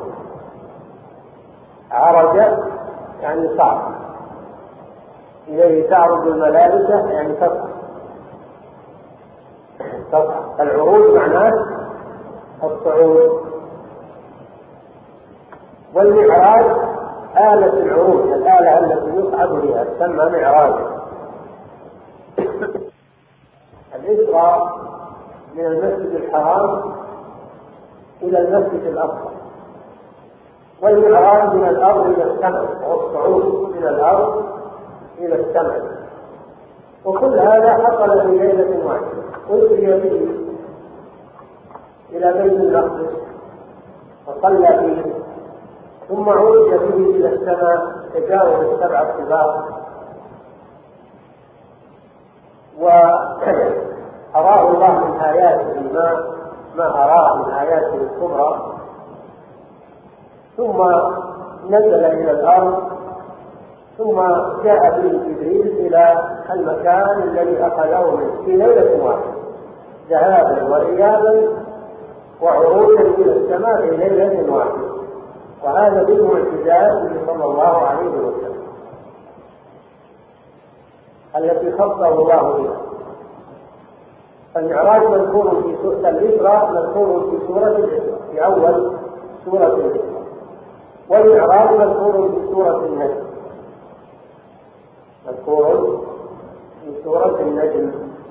عرج يعني صعد، إليه تعرج الملائكة يعني تصعد. العروج معناه الصعود. والمعراج آلة العروج، الآلة التي يصعد بها تسمى معراج. الإسراء من المسجد الحرام إلى المسجد الأقصى، والمعراج من الأرض إلى السماء، والصعود من الأرض إلى السماء. وكل هذا حصل في ليلة واحدة. أسري به إلى بيت المقدس وصلى فيه، ثم عرج به إلى السماء تجاوز السبع الطباق، وأراه الله من آياته ما أراه من آياته الكبرى، ثم نزل إلى الأرض، ثم جاء به جبريل إلى المكان الذي أخذه منه في ليلة واحدة. ذهابا وإيابا وعروجا إلى السماء في ليلة واحدة، وهذا من معجزاته صلى الله عليه وسلم التي خصه الله بها. المعراج مذكور في سورة الإسراء، مذكور في سورة الإسراء في أول سورة الإسراء، والمعراج مذكور في سورة النجم، مذكور في سورة النجم.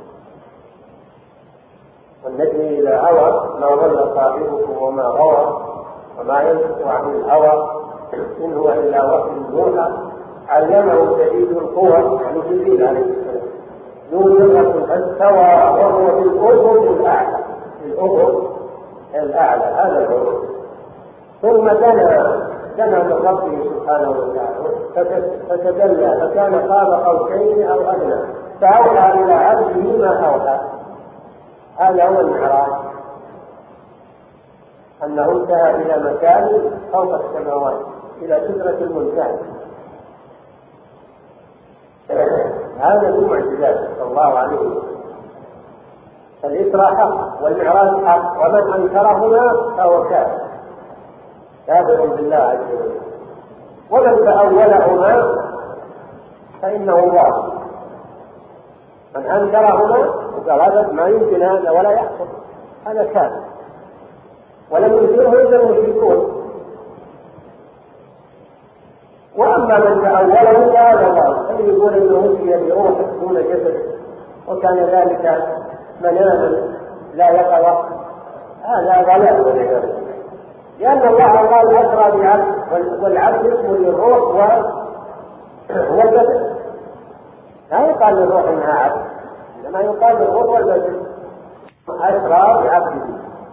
والنجم إذا هوى ما ضل صاحبكم وما غوى وما ينطق عن الهوى إن هو إلا وحي يوحى علمه شديد القوى، يعني جبريل عليه السلام، ذو مرة فاستوى وهو بالأفق الأعلى، الأفق الأعلى هذا العروج. ثم دنا من ربه سبحانه وتعالى فتدلى فكان قاب قوسين أو أدنى فأوحى إلى عبده ما أوحى. هذا هو المعراج، أنه انتهى إلى مكان فوق السماوات إلى سدرة المنتهى. هذا من معجزاته صلى الله عليه وسلم. فالإسراء حق والمعراج حق، ومن أنكرهما فهو كافر بالله عز وجل، ومن تأولهما فإنه ضال. من أنكرهما وقال هذا ما يمكن هذا ولا يحصل هذا كافر، ولم ينكره إلا المشركون. وأما من تأوله فهذا ضال، الذي يقول إنه أوتي بروح دون جسد وكان ذلك مناما لا يقظة، هذا ضلال والعياذ بالله. لأن الله قال أسرى بعبد، والعبد اسم للروح والجسد، لا يقال للروح إنها عبد، إنما يقال للروح والجسد. أسرى بعبده،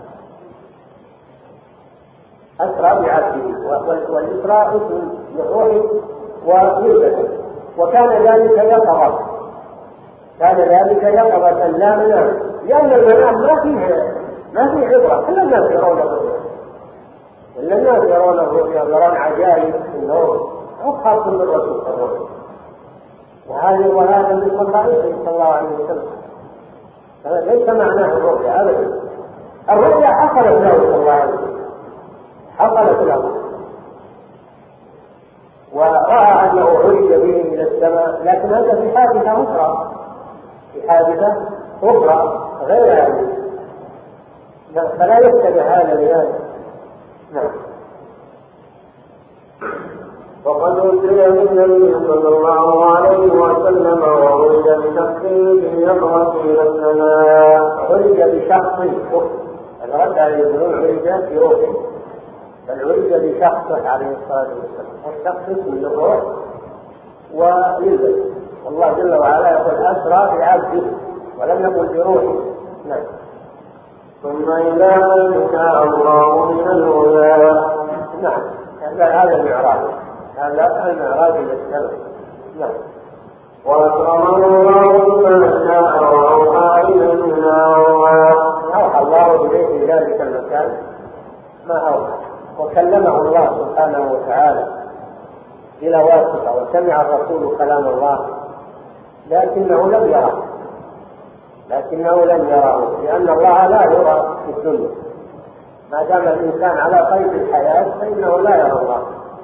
أسرى بعبده، والإسراء اسم للروح وللجسد. وكان ذلك يقظة، كان ذلك يقظة لا منام، لأن المنام ما فيه عبرة. كل الناس يرون الرؤيا، كل الناس يرون الرؤيا، يرون عجائب النور، هو خاص بالرسول صلى الله عليه وسلم. وهذا من خصائصه صلى الله عليه وسلم، ليس معناه الرؤيا أبدا. الرؤيا حصلت له صلى الله عليه وسلم، حصلت له، ورأى أنه عرج به إلى السماء، لكن هذا في حادثة أخرى، في حادثة أخرى غير هذه، فلا يتبع هذا لهذا. نعم. وقد أوتي بالنبي صلى الله عليه وسلم وعرج بشخص باليقظة إلى السماء. عرج بشخص، الرد على يقولون عرج في روحه، بل عرج بشخصه عليه الصلاة والسلام، والشخص اسم للروح وللبدن. والله جل وعلا يقول أسرى بعبده ولم يقل بروحه. نعم. ثم إلى من شاء الله من الهدى. نعم، هذا المعراج، هذا المعراج إلى السماء. نعم. وأكرمه الله بما شاء وأوحى إليه ما أوحى الله إليه في ذلك المكان ما أوحى، وكلمه الله سبحانه وتعالى بلا واسطة، وسمع الرسول كلام الله، لكنه لم يراه، لأن الله لا يرى في الدنيا. ما دام الإنسان على قيد الحياة فإنه لا يرى الله،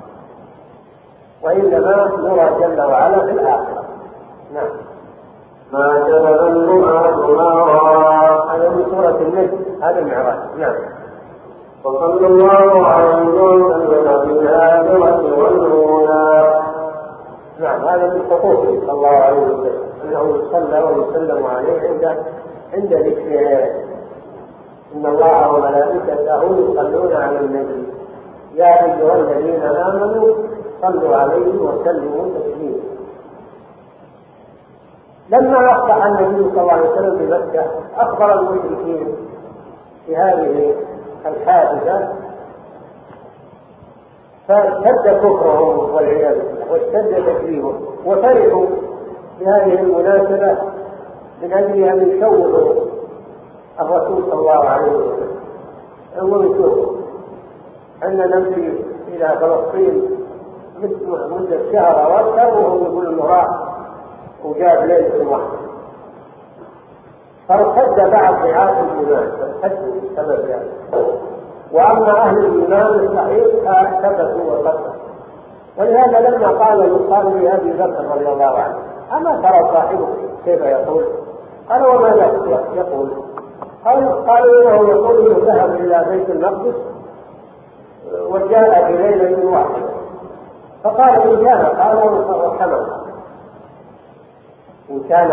وإنما يرى جل وعلا في الآخرة. نعم. ما كذب الفؤاد ما رأى. هذا من سورة النجم، هذا المعراج. نعم. وصلى الله عليه وسلم في الآخرة والأولى. نعم، هذا من حقوقه صلى الله عليه وسلم، أنه يصلى ويسلم عليه عند ذكره. إن الله وملائكته يصلون على النبي يا أيها الذين آمنوا صلوا عليه وسلموا تسليما. لما أصبح النبي صلى الله عليه وسلم بمكة أخبر المشركين بهذه الحادثة، فاشتد كفرهم والعياذ بالله، واشتد تكذيبهم، وفرحوا بهذه المناسبة من أجل أن يشوهوا الرسول صلى الله عليه وسلم. انظروا أن نمشي إلى فلسطين مدة شهر أو أكثر وهم يقولوا إنه راح وجاب ليلة واحدة، فارتد بعض ضعاف الإيمان فارتدوا بسبب ذلك، وأما أهل الإيمان الصحيح فثبتوا وثبتوا. ولهذا لما قال لأبي بكر رضي الله عنه: أما ترى صاحبك كيف يقول؟ قال: وماذا يقول؟ قالوا: إنه يقول إنه ذهب إلى بيت المقدس وجاء في ليلة واحدة. فقال: إن كان قاله فهو كما إن كان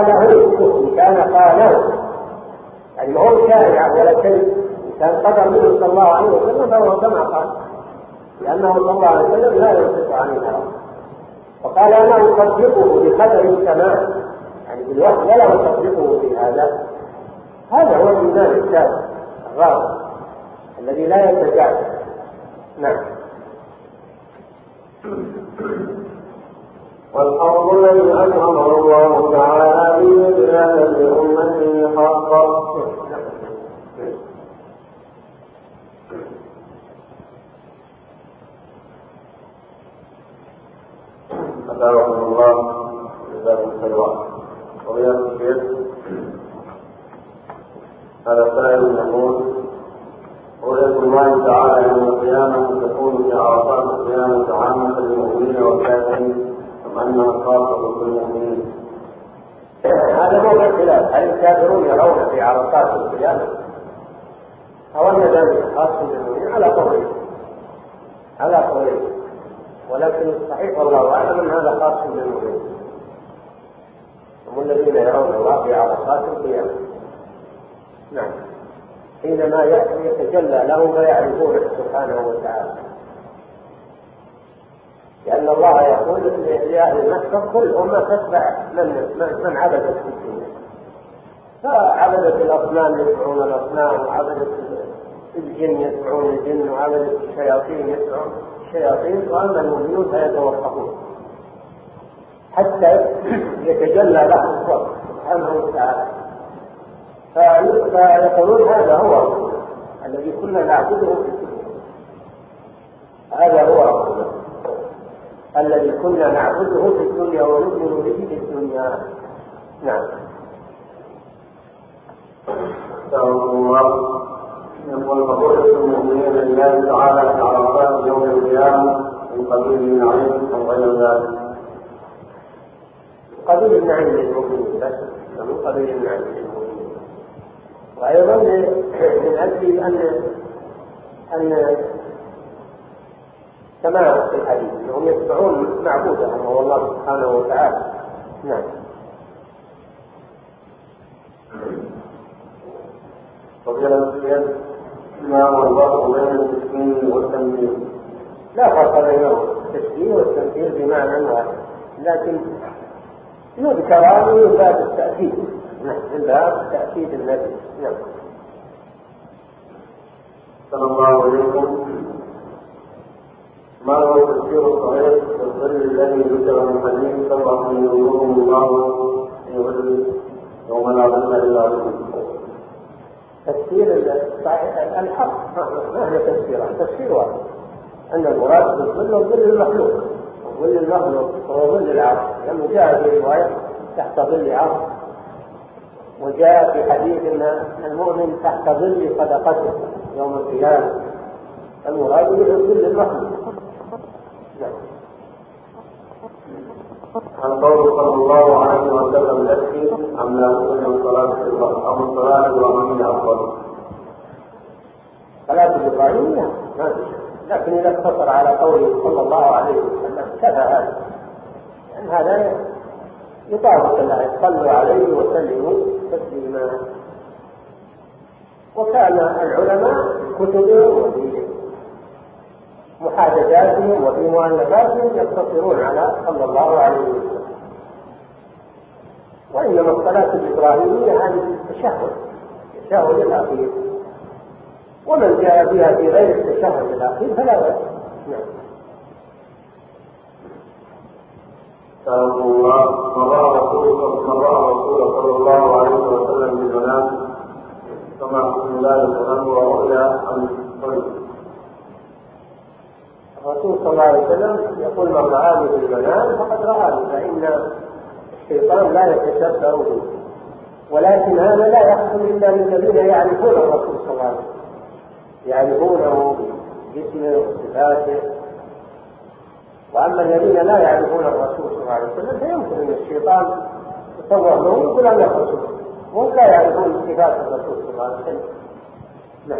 قاله يعني ما هو شائع ولا شيء، إن كان قدر منه صلى الله عليه وسلم فهو كما قال، لأنه صلى الله عليه وسلم لا ينطق عن الهوى. وقال: أنا أصدقه بخبر السماء يعني بالوحي ولا أصدقه في هذا. هذا هو الإيمان الثالث الرابع الذي لا يتجاوز. نعم. والحرب الذي أكرمه الله تعالى به بهذا لأمته حقا. أدعوكم الله جزاكم الخير. ويا الشيخ هذا سائل يقول: رؤية الله تعالى يوم القيامة تكون في عرفات القيامة عامة للمؤمنين والكافرين أم أنها خاصة بالمؤمنين؟ هذا موضع خلاف، هل الكافرون يرون في عرفات القيامة أو أن ذلك خاص بالمؤمنين؟ على قولين، ولكن الصحيح والله أعلم أن هذا خاص بالمؤمنين، هم الذين يرون الله في عرفات القيامة. نعم، حينما يتجلى لهم فيعرفونه سبحانه وتعالى، لأن الله يقول لأهل مكة: كل أمة تتبع من عبدت في الدنيا. فعبدت الأصنام يتبعون الأصنام، وعبدت الجن يتبعون الجن، وعبدت الشياطين يتبعون الشياطين، وأما المؤمنون فيتوفقون حتى يتجلى لهم الله سبحانه وتعالى. فيقولون: هذا هو الذي كنا نعبده في الدنيا، هذا هو الذي كنا نعبده في الدنيا ونؤمن به في الدنيا. نعم. يقول: فبعث المؤمنين لله تعالى في عرفات يوم القيامة من قبيل النعيم أو غير ذلك؟ قبيل النعيم للمؤمنين بس، من قبيل النعيم للمؤمنين. وأيضا من أجل أن كما في الحديث أنهم يتبعون معبودهم وهو الله سبحانه وتعالى. نعم. فضيلة الشيخ، ما هو الفرق بين التسليم والتمثيل؟ لا فرق بينهم، التسليم والتمثيل بمعنى واحد، لكن يذكران من باب التأكيد. نعم، من باب تأكيد النبي. نعم. صلى الله عليكم. ما هو التفسير الصحيح للظل الذي ذكر من حديث: سبعة يظلهم الله في ظل يوم لا ظل إلا ظله؟ تفسير الحق ما هي تفسير واحد، أن المراد بالظل هو ظل المخلوق، ظل المخلوق هو ظل العرش، لأنه جاء في رواية تحت ظل عرش، وجاء في حديث أن المؤمن تحت ظل صدقته يوم القيامة. المراد بالظل المخلوق. عن قول صلى الله عليه وسلم: يكفي أم لا بد من صلاة الظهر أو من صلاة الإبراهيمية أفضل؟ صلاة الإبراهيمية ما في شيء، لكن إذا اقتصر على قوله صلى الله عليه وسلم كفى هذا، لأن هذا يطابق الله: صلوا عليه وسلموا تسليما. وكان العلماء في كتبهم وفي محادثاتهم وفي مؤلفاتهم يقتصرون على صلى الله عليه وسلم. وإنما الصلاة الإبراهيمية هذه التشهد الأخير، ومن جاء بها في غير التشهد الأخير فلا بأس. نعم. من رأى رسول صلى الله عليه وسلم بالمنام كما حكم ذلك عنه ورؤيا عن الطريق؟ الرسول صلى الله عليه وسلم يقول: من رآني في المنام فقد رآني، فإن الشيطان لا يتشبه به، ولكن هذا لا يحصل إلا للذين يعرفون الرسول صلى الله عليه وسلم، يعرفونه باسمه وصفاته. وأما الذين لا يعرفون الرسول صلى الله عليه وسلم فيمكن أن الشيطان يتصور له ويقول أنه رسول، وهم لا يعرفون صفات الرسول صلى الله عليه وسلم. نعم.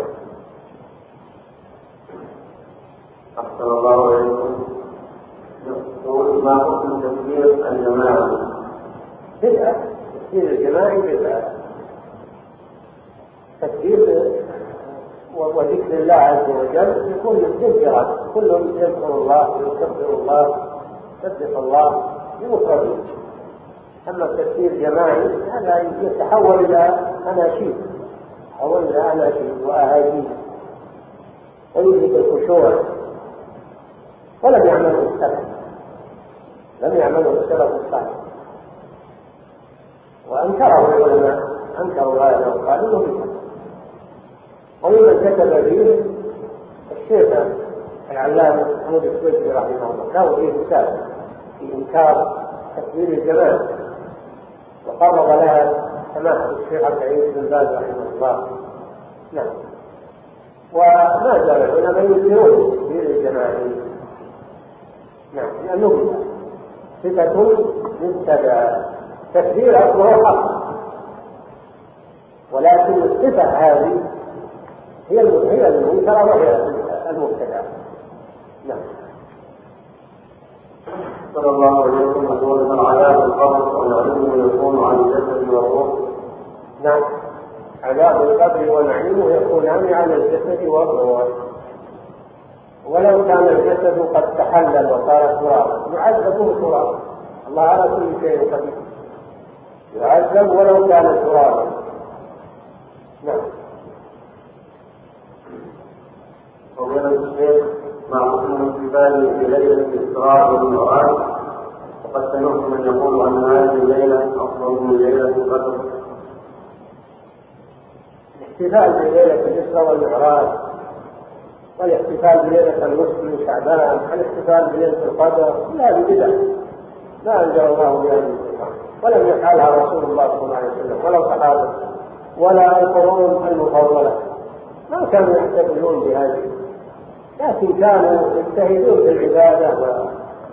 أحسن الله إليكم. يقول ما حكم تكبير الجماعة؟ بدعة. تكبير الجماعي بدعة. تكبير وذكر الله عز وجل يكون بالانفراد، كلهم يذكر الله ويكبر الله يسبح الله بمفرده. أما التكبير الجماعي هذا يتحول إلى أناشيد، وأهاجيل ويدرك الخشوع، ولم يعمله السلف، الصالح، وأنكره العلماء، أنكروا هذا وقالوا له بدعة. وممن كتب فيه الشيخ العلامة محمود السويسري رحمه الله، له فيه رسالة في إنكار تكبير الجماعة، وقرب لها سماحة الشيخ عبد العزيز بن باز رحمه الله. نعم. وما زال العلماء ينكرون تكبير الجماعة. نعم، لأنه صفة مبتدأ، تكبير أصله حق، ولكن الصفة هذه هي المنكرة وهي المبتدأ. نعم. صلى الله عليه وسلم يقول من عذاب القبر والعلم يكون عن الجسد والروح. نعم، عذاب القبر ونعيمه يكونان على الجسد والروح، ولو كان الجسد قد تحلل وصار ترابا يعذبه ترابا، الله على كل شيء قدير، يعذب ولو كان ترابا. نعم. وقال الشيخ مع حكم الانتباه في ليلة الإسراء والمعراج، وقد سمعت من يقول أن هذه الليلة أفضل من ليلة القدر. الاحتفال بليلة الإسراء والمعراج والاحتفال بليلة النصف من شعبان، الاحتفال بليلة القدر، لا بدعة لا أنزل الله بها من سلطان، ولم يفعلها رسول الله صلى الله عليه وسلم ولا الصحابة ولا القرون المفضلة، ما كانوا يحتفلون بهذه، لكن كانوا يجتهدون في العبادة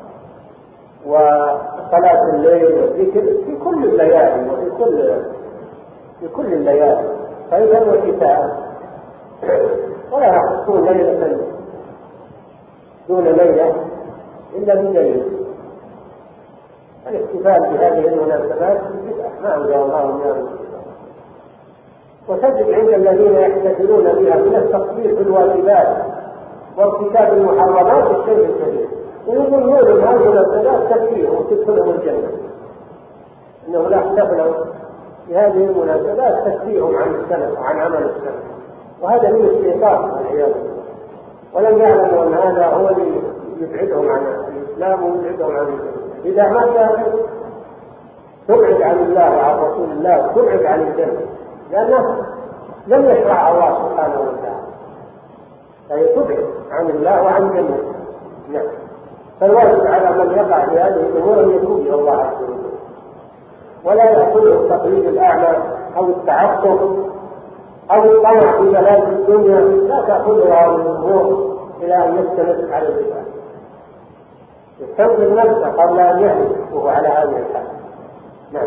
وصلاة الليل والذكر في كل الليالي في كل الليالي صيفا وشتاء، ولا يحصون ليلة دون ليلة إلا بدليل. الاحتفال بهذه المناسبات ما أنزل الله بها من سلطان، وتجد عند الذين يحتفلون بها من التقصير في الواجبات وارتكاب المحرمات الشيء الكبير، ويظنون ان هذه المناسبات تكفيهم وتدخلهم الجنه، انه لا احتفلوا بهذه المناسبات تكفيهم عن السلف وعن عمل السلف، وهذا من الشيطان والعياذ بالله، ولم يعلموا ان هذا هو الذي يبعدهم عن الاسلام ويبعدهم عن الجنه. اذا ما تبعد عن الله وعن رسول الله تبعد عن الجنه، لانه لم يشرع الله سبحانه وتعالى، فهي تبعد عن الله وعن جنته. نعم. فالواجب على من يقع في هذه الامور ان يتوب الى الله عز وجل، ولا ياخذه التقليد الاعمى او التعصب او الطمع في بلاد الدنيا، لا تاخذه هذه الامور الى ان يستمر على البدع، يستنقذ نفسه قبل ان يهلك وهو على هذه الحال. نعم.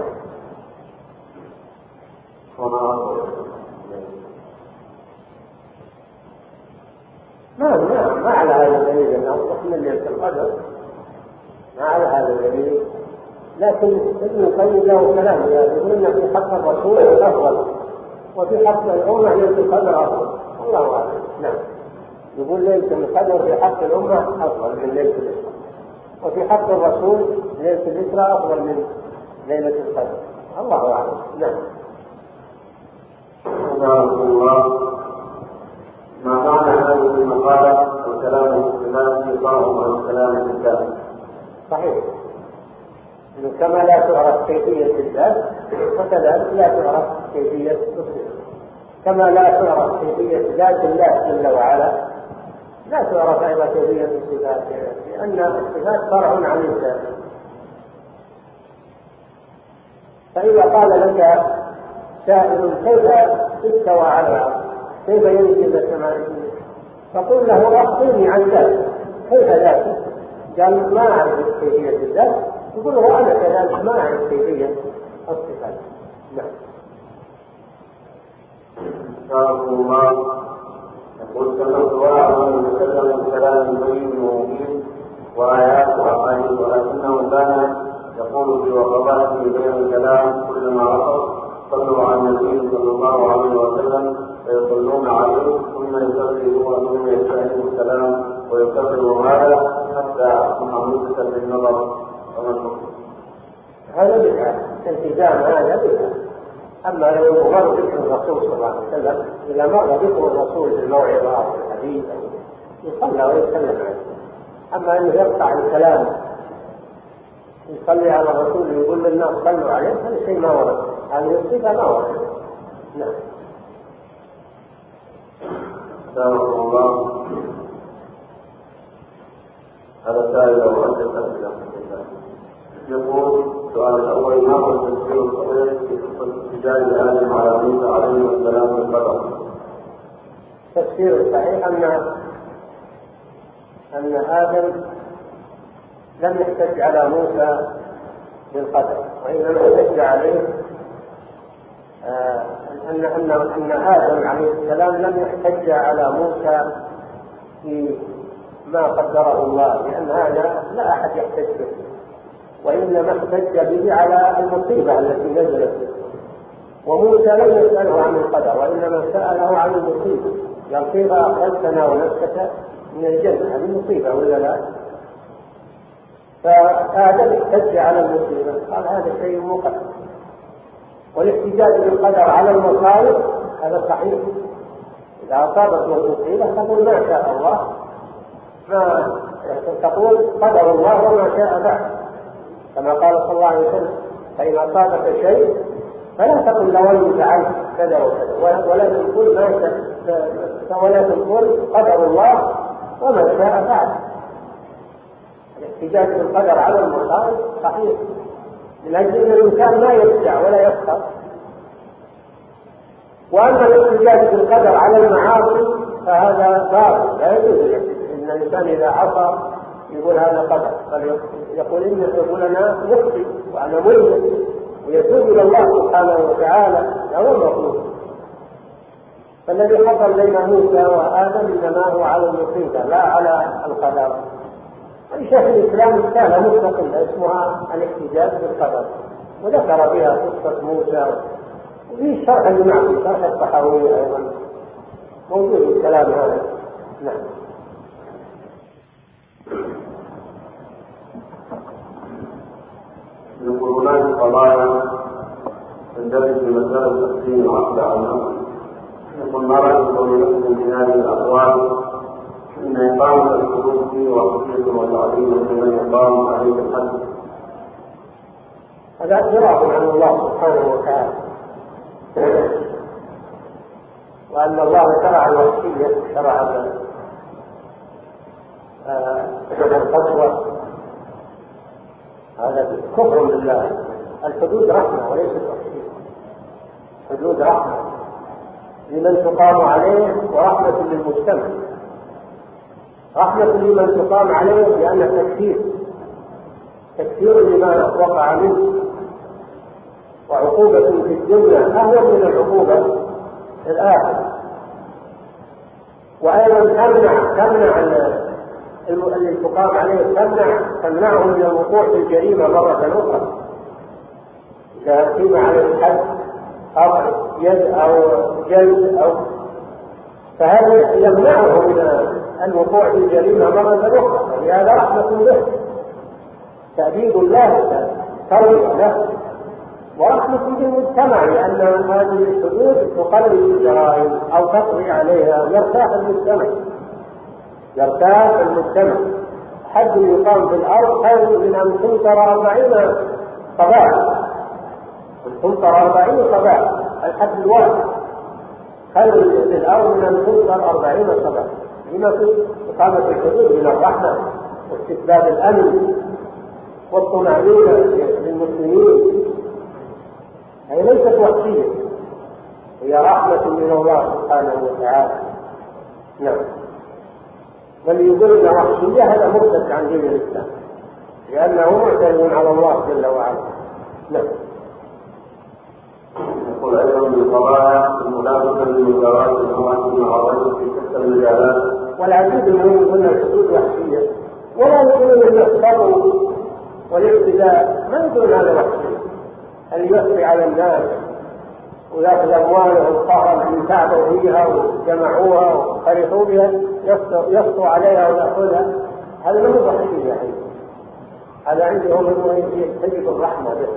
ما على هذا الدليل أن أصبح من ليلة القدر، ما على هذا الدليل، لكن ابن القيم له كلام يقول أن في حق الرسول أفضل، وفي حق الأمة ليلة القدر أفضل، الله أعلم. نعم. يقول ليلة القدر في حق الأمة أفضل من ليلة الإسراء، وفي حق الرسول ليلة الإسراء أفضل من ليلة القدر، الله أعلم. نعم. الله. ما معنى هذه المقالة والكلام الصفات يقام عن كلام الكتاب؟ صحيح، إنه كما لا تعرف كيفية الذات فكذلك لا تعرف كيفية الصفات، كما لا تعرف كيفية ذات الله جل وعلا لا تعرف أيضا كيفية الصفات، لأن الصفات فرع عن الذات. فإذا قال لك سائل كيف استوى على العرش، كيف ينزل إلى السماء الدنيا؟ فقل له أخبرني عن ذلك، كيف ذلك؟ قال ما أعرف كيفية الذات. يقول له أنا كذلك ما أعرف كيفية الصفات. نعم. شاء الله. يقول سمعت واعظا يتكلم كلام طيب ومفيد وآيات وأحاديث، ولكنه كان يقول في وقفاته بين الكلام كلما عصر صلوا على النبي صلى الله عليه وسلم فيصلون عليه ثم يكرروا ثم يستأنف الكلام ويكرر هذا حتى أصبح موجدا للنظر. هذا بدعة، التزام هذا بدعة. أما لو مر ذكر الرسول صلى الله عليه وسلم، إذا مر ذكر الرسول في الموعظة أو في الحديث يصلى ويتكلم عنه. أما أنه يقطع الكلام يصلي على الرسول ويقول للناس صلوا عليه، هذا شيء ما ورد، هذه الصفة ما ورد. نعم. سامحكم الله. هذا سائل وأحد أسئلة. يقول السؤال الأول: ما هو التفسير الصحيح في قصة استدلال آدم على موسى عليه السلام بالقدر؟ التفسير الصحيح أن آدم لم يحتج على موسى بالقدر، وإنما احتج عليه أن آدم عليه السلام لم يحتج على موسى في ما قدره الله، لأن هذا لا أحد يحتج به، وإنما احتج به على المصيبة التي نزلت به. وموسى لم يسأله عن القدر، وإنما سأله عن المصيبة. قال كيف أخرجتنا ونفسك من الجنة؟ هذه مصيبة ولا لا؟ فآدم احتج على المصيبة، قال هذا شيء مقدر. والاحتجاج بالقدر على المصائب هذا صحيح. إذا أصابت المصيبة تقول ما شاء الله، ما تقول قدر الله وما شاء فعل، كما قال صلى الله عليه وسلم: فإن أصابك شيء فلا تقل لو أن فعلت كذا وكذا، ولا تقول قدر الله وما شاء فعل. الاحتجاج بالقدر على المصائب صحيح، من أجل أن الإنسان ما يفزع ولا يسخط. وأما الاحتجاج بالقدر على المعاصي فهذا باطل، لا يجوز أن الإنسان إذا عصى يقول هذا قدر، بل يقول أنا مخطئ وأنا مذنب ويتوب إلى الله سبحانه وتعالى، هو المطلوب. فالذي حصل بين موسى وآدم إنما هو على المصيبة لا على القدر. شيخ الإسلام رسالة مستقلة اسمها الاحتجاج بالقدر، وذكر بها قصة موسى، وفي شرح المعنى شرح الطحاوي أيضا موجود الكلام هذا. نعم. يقول هناك قضايا تندرج في مسألة تقسيم العقل على النفس. يقول ما رأيكم بنفسكم في هذه الأقوال إن إقامة الحدود فيه وحقيقة وتعليم لمن يقام عليه الحد؟ هذا اعتراف عن الله سبحانه وتعالى، وأن الله شرع الوصية، شرع القسوة، هذا كفر بالله. الحدود رحمة وليست وصية. حدود رحمة لمن تقام عليه ورحمة للمجتمع. رحمة لمن تقام عليه لأنه تكفير لما وقع منه، وعقوبة في الدنيا أهون من العقوبة في الآخرة. وأيضا تمنع اللي تقام عليه، تمنعه من الوقوع في الجريمة مرة أخرى. إذا أقيم عليه الحد قطع يد أو جلد فهذا يمنعه من الوقوع في الجريمة مرة أخرى، فلهذا رحمة به، تأديب الله، تربية له، ورحمة بالمجتمع، لأن هذه الحدود تقلل الجرائم أو تقضي عليها، يرتاح المجتمع. حد يقام في الأرض خير من أن تنصر 40 صباح. الحد الواحد خير في الأرض من أن تنصر 40 صباح. لما في إقامة الحدود من الرحمة واستتباب الأمن والطمأنينة للمسلمين. هي ليست وحشية، هي رحمة من الله سبحانه وتعالى. نعم. من يقول إن وحشية هذا مرتد عن دين الإسلام، لأنه معترض على الله جل وعلا. نعم. يقول أيضا بالقضايا الملابسة للمساواة المواطن مع الرجل في تلك المجالات. والعديد منهم يقولون الحدود وحشية، ولا يقولون الاختبار والاعتداء، ما يقولون هذا وحشية. أن يسري على الناس ويأخذ أموالهم قهرا يتعبوا فيها وجمعوها وخرطوا بها، يسطوا عليها ويأخذها، هذا ما هو وحشية يعني. هذا عندهم تجد الرحمة به.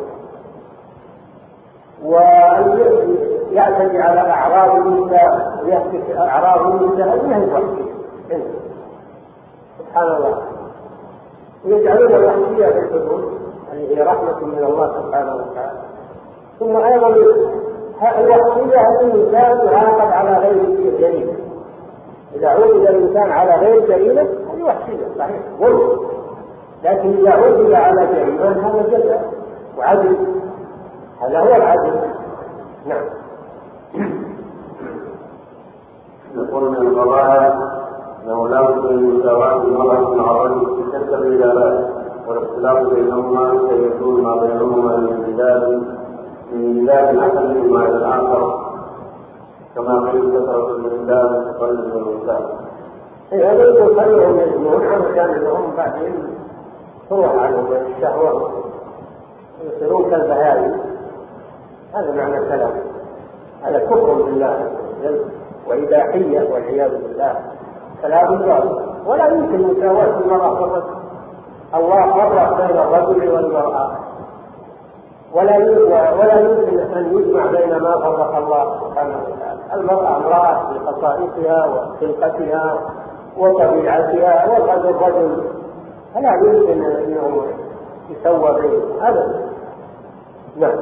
وأن يعتدي على أعراض النساء ويحدث أعراض النساء، هذه هي الوحشية. سبحان الله. ويجعلون الوحشية في الحدود، يعني هي رحمة من الله سبحانه وتعالى. ثم أيضا الوحشية هذه الإنسان يعاقب على غير جريمة. إذا عوقب الإنسان على غير جريمة هذه وحشية صحيح ظلم، لكن إذا عوقب على جريمة هذا جزاء وعدل، هذا هو العدل. نعم. يقول من القضايا أنه لا بد من مساواة المرأة مع الرجل في شتى المجالات، والاختلاف بينهما سيكون ما بينهما من بلاد حسن مع الآخر، كما قيل كثرة الإنسان تقلد الإنسان. هذا يقولون يجمعون عشان أنهم بعدين تروح عنهم الشهوة ويصيرون كالبهائم. هذا معنى الكلام، هذا كفر بالله وإباحية والعياذ بالله، كلام الله. ولا يمكن مساواة المرأة والرجل، الله فرق بين الرجل والمرأة، ولا يمكن أن يجمع بين ما فرق الله سبحانه وتعالى. المرأة امرأة في خصائصها وخلقتها وطبيعتها، وقد الرجل فلا يمكن أنه يسوى بينه أبدا. نعم.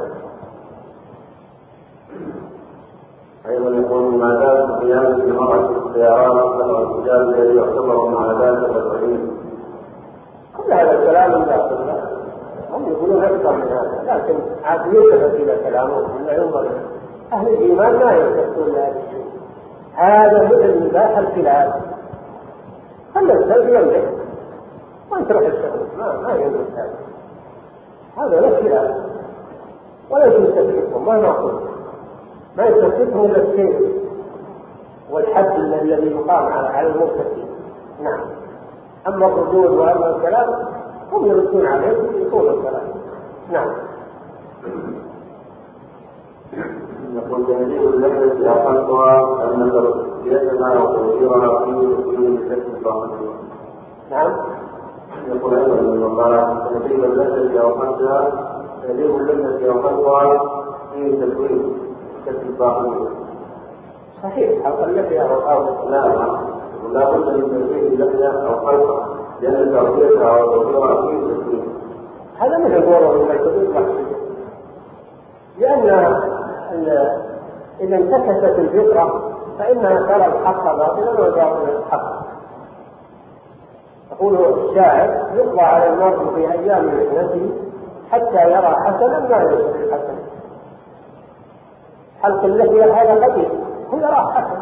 أيضا يقول ما دام قيامة المرأة في السيارات والرجال الذي يعتبر مع ذلك الرحيم. كل هذا الكلام لا الله، هم يقولون أكثر من هذا، لكن عاد يلتفت إلى كلامهم لا ينظر. أهل الإيمان لا يلتفتون لهذا الشيء. هذا مثل مباح الكلاب، خلى الكلب يملك وأنت تروح الشغل، ما يملك هذا لا كلاب ولا يستفيدهم، ما نقول ما يستفيدهم إلا الشيء والحد الذي يقام على المرتكب. نعم. أما الردود وأما الكلام هم يردون عليه ويقولون الكلام. نعم. يقول تهذيب اللحية أقلها أن تربيتها وتوفيرها في بشكل صحيح. نعم. يقول أيضا من المقالات تهذيب اللحية أقلها تهذيب اللحية أقلها في تكوين بشكل صحيح. صحيح. حق اللحية أو لا بد من تهذيب اللحية أو خلقها، لأن تربيتها وتوفيرها في تكوين. هذا من الغرور من الحدود وحشية، لأن إذا انتكست الفطرة فإنها ترى الحق باطلا والباطل حقا. يقول الشاعر يقضى على المرء في أيام محنته حتى يرى حسنا ما يشبه الحسن. حلق اللحية هذا قدير، هو يرى حسن،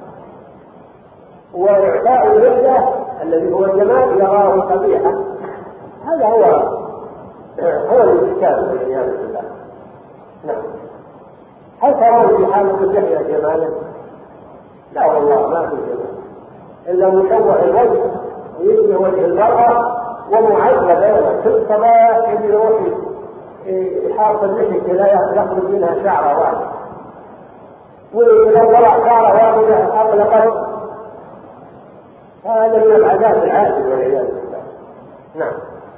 وإعطاء اللحية الذي هو الجمال يراه قبيحا. هذا هو الإشكال والعياذ بالله. نعم. هل ترون في حالة اللحية جمالا؟ لا والله ما في جمال إلا مشوه الوجه ويشبه وجه المرأة ومعذبة في الصباح اللي يروح يحاط اللحية لا يخرج منها شعرة واحدة، وإذا طلع شعرة واحدة أطلقه، هذا من العذاب العاجل والعياذ بالله. نعم.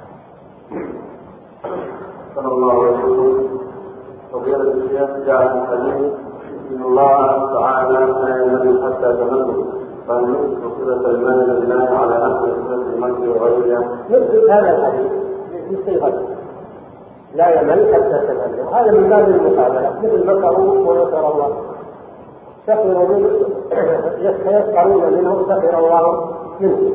صلى الله عليه وسلم فضيلة الشيخ جاء الحديث إن الله تعالى لا يمل حتى تمل، فالمسك صلة المال لله على نحو صلة الملك وغيرها. مثل هذا الحديث بصيغة لا يمل حتى تمل، هذا من باب المقابلة، مثل مكروا ونصر الله، سخروا منه يسخرون منه سخر الله منه،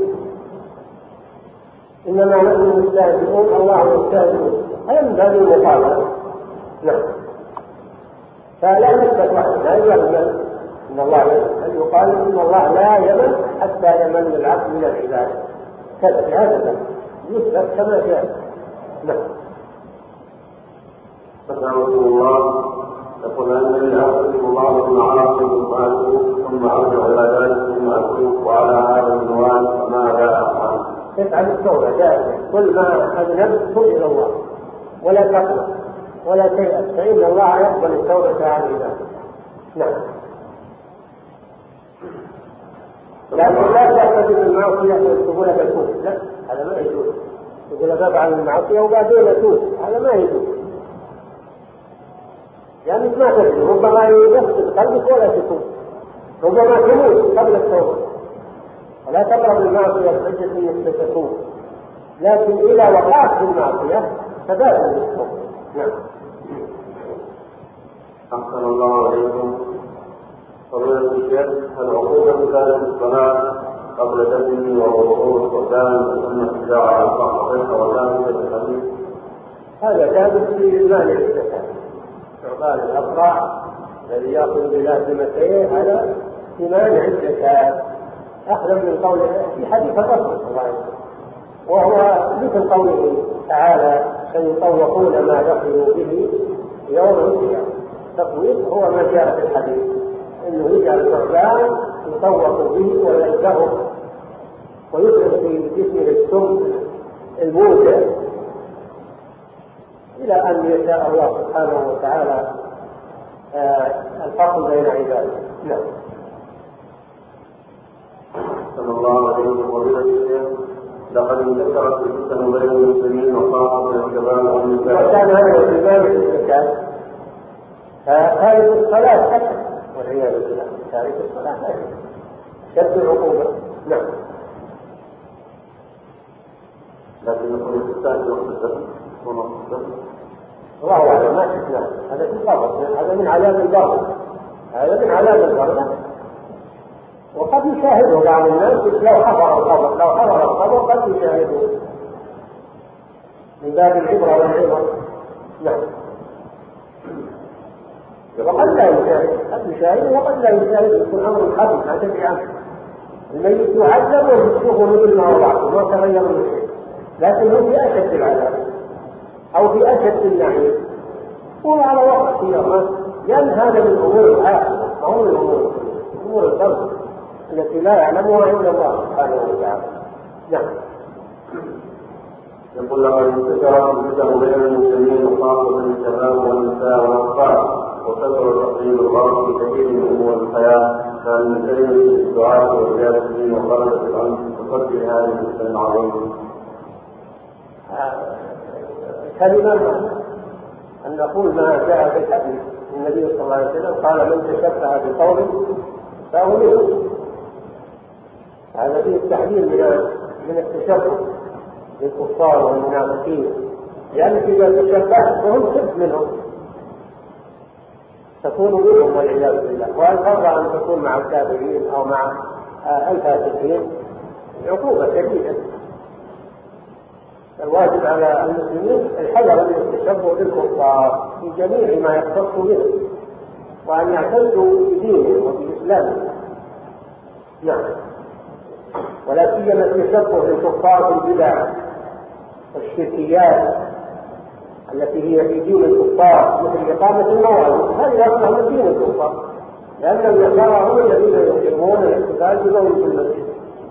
إنما نحن مستهزئون الله يستهزئون، هذا من باب المقابلة. نعم. فلا نثبت واحد لا يمل ان الله يمل، بل يقال ان الله لا يمل حتى يمل العبد من العباده كذا بهذا يثبت كما جاء. نعم. فسألكم الله يقول أنني أعتقد الله بالمعاصي وأتوب ثم أرجع إلى ذلك ثم أتوب وعلى هذا المنوال فماذا أفعل؟ تفعل التوبة دائما، كل ما أذنبت تب إلى الله ولا تقلق ولا تيأس، فإن الله يقبل التوبة عن عباده. نعم. لكن لا تعتقد المعصية تقول لك أتوب، لا هذا ما يجوز. تقول لك أفعل المعصية وبعدين أتوب، هذا ما يجوز، يعني ما تدري ربما يفسد قلبك ولا تتوب، ربما تموت قبل التوبة. ولا تقرب المعصية بحجة انك ستتوب، لكن إذا وقعت في المعصية فبادر بالتوبة. نعم. أحسن الله عليكم. فضيلة الشيخ، العقوبة كانت الصلاة قبل دفن ووقوع الصلاه ثم اتباع على الصحيح وذلك الحديث؟ هذا ثابت في مانع الزكاة، عقال الأقرع الذي يأخذ بلازمتيه هذا في مانع الزكاة، أخذا من قوله في حديث الرسول صلى الله عليه وسلم، وهو مثل قوله تعالى سيطوقون ما دخلوا به يوم القيامة. التطويق هو ما جاء في الحديث انه يجعل ثعبان يطوق به ويلزمه ويدخل في جسمه السم الموجع الى ان يشاء الله سبحانه وتعالى الفصل بين عباده. نعم. صلى الله عليه وسلم. لقد انتشرت الفتن بين المسلمين وخاصة الشباب والنساء. وكان هذا في باب الزكاة هذه الصلاة أكثر والعياذ بالله، تارك الصلاة شد العقوبة. نعم. لكن يقول الإنسان يوم الدم الله أعلم ما شفناه، هذا في القبر، هذا من عذاب البر، هذا من عذاب البر، وقد يشاهده بعض الناس لو حضر القبر قد يشاهده من باب العبرة والعبر. نعم. وقد لا يشاهد، قد يشاهد وقد لا يشاهد، يكون أمر خفيف ما تدري عنه. الميت يعذب ويشوفه مثل ما هو بعضه ما تغير من شيء، لكن هو في أشد العذاب أو في أشد النعيم وعلى وقت يوم، لأن هذا من أمور الآخرة، أو من أمور الدرس التي لا يعلمها إلا الله سبحانه وتعالى. نعم. يقول لقد انتشرت الفتن بين المسلمين وخاصة الشباب والنساء والأطفال، وكثر تقليد الغرب في كثير من أمور الحياة، كان من كلمة الدعاء وإجابة الدين وخرجت الأمر تقدر هذه الفتن العظيمة. كلمة أن نقول ما جاء في الحديث النبي صلى الله عليه وسلم قال من تشبه بقوم فهو منه، هذا فيه التحذير من التشبه بالكفار والمنافقين، لأنك إذا تشبهت فهم تب منهم تكون منهم والعياذ بالله. والفرق أن تكون مع الكافرين أو مع الفاسقين عقوبة شديدة. الواجب على المسلمين الحذر من التشبه بالكفار في جميع ما يختص به، وأن يعتزوا بدينهم وبإسلامهم. نعم. ولا سيما التشبه بالكفار في البدع والشركيات التي هي في دين الكفار مثل إقامة الموالد، هذه أصلا من دين الكفار، لأن النصارى هم الذين يحبون الاحتفال بمولد المسجد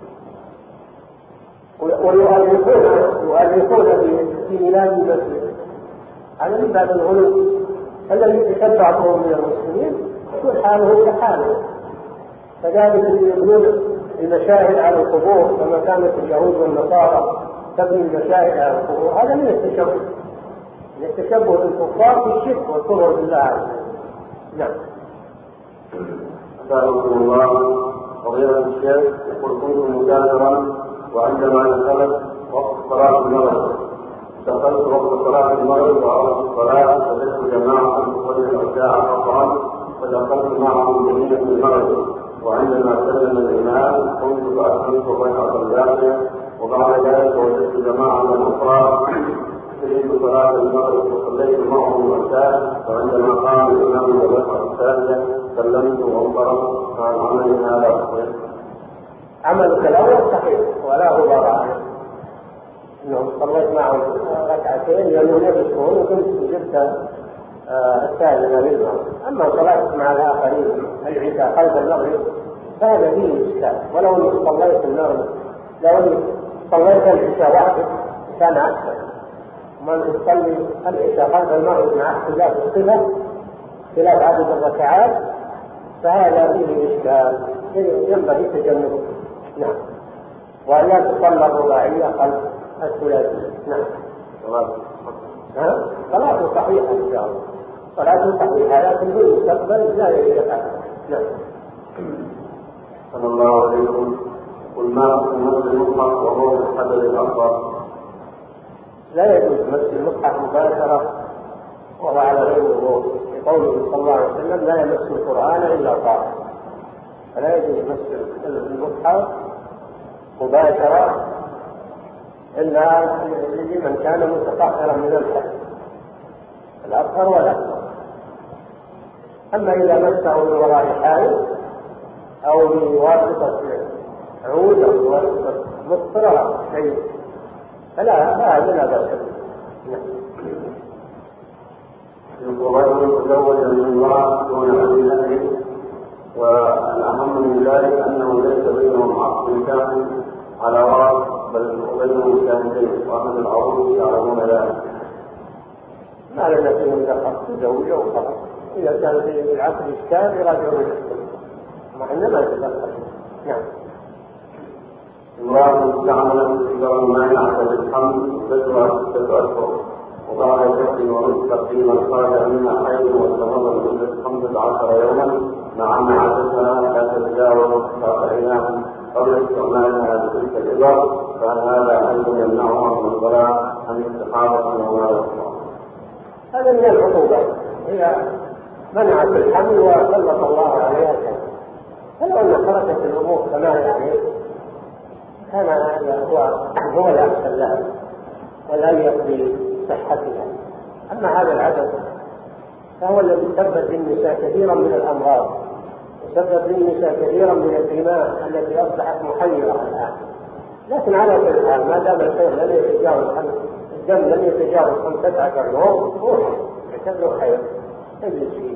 ويؤرخون بميلاد المسجد، هذا من باب الغلو. الذي يتشبع قوم من المسلمين يكون حاله كحاله، كذلك يبنون المشاهد على القبور كما كانت اليهود والنصارى تبني المشاهد على القبور، هذا من التشبه، من التشبه بالكفار في الشرك والكفر بالله عز وجل. نعم. أسألكم الله فضيلة الشيخ، يقول كنت مسافرا وعندما دخلت وقت صلاة المغرب دخلت وقت صلاة المغرب وأردت الصلاة فجدت جماعة تصلي العشاء قطعا فدخلت معهم مدينة المغرب، وعندما سلم الإمام قمت فأتممت الركعة الباقية، وبعد ذلك وجدت جماعة أخرى أريد صلاة المغرب وصليت معهم العشاء، وعندما قام الإمام بالركعة الثانية سلمت وانصرفت، فهل عملي هذا صحيح؟ عملك الأول صحيح ولا غبار عليه، إنه صليت معهم ركعتين لأنهم يبكون وكنت جبت الثانية للمغرب. أما صلاتك مع الآخرين العشاء خلف المغرب فهذا فيه إشكال، ولو أنك صليت المغرب لو أنك صليت العشاء وحدك كان أحسن، ومن تصلي العشاء خلف المغرب مع اختلاف الصفة اختلاف عدد الركعات فهذا فيه إشكال ينبغي تجنبه. نعم. ولا تصلى الرباعية خلف الثلاثية. نعم. صلاة صحيحة إن شاء الله، صلاة صحيحة لكن في المستقبل لا يجب هذا. نعم. صلى الله عليكم. قل ما في مس المصحف وهو في الحجر الأصغر؟ لا يجوز مس المصحف مباشرة وهو على غير وضوء، لقوله صلى الله عليه وسلم لا يمس القرآن إلا طاهر، فلا يجوز مس المصحف مباشرة إلا لمن كان متطهرا من الحدث الأصغر والأكبر. أما إذا مسه من وراء حائل أو بواسطة عود أو بواسطة مصطرة شيء فلا هذا لا بأس به. يقول تزوج من امرأة دون أبيه، والأهم من ذلك أنه ليس بينهم عقد نكاح على ورث بل بينهم شاهدين وأهل العروض يعلمون ذلك. ما لنا فيه دخل تزوجه وخلاص، إذا كان في العقد إشكال يراجعون الحكم مع أنه ما يتدخل. نعم. امرأة استعملت سيجارا مانعة للحمل تزرع 6 أشهر، وبعد شهر ونصف قيمة خرج منها حيض واستمر لمدة 15 يوما، مع أن عادتها لا تتجاوز 9 أيام قبل استعمالها لتلك الإبر، فهل هذا أيضا يمنعها من الصلاة أم الاستحاضة وما يصنع؟ هذا من العقوبات، هي منعت الحمل وسلط الله عليها الحمل، فلو أن تركت الأمور كما يعني كان هذا هو الأحسن لها والأليق بصحتها. أما هذا العدد فهو الذي سبب للنساء كثيرا من الأمراض وسبب للنساء كثيرا من الدماء التي أصبحت محيرة الآن. لكن على كل حال ما دام الخير لم يتجاوز الدم لم يتجاوز 15 يوم روح يعتبر خير تجلس فيه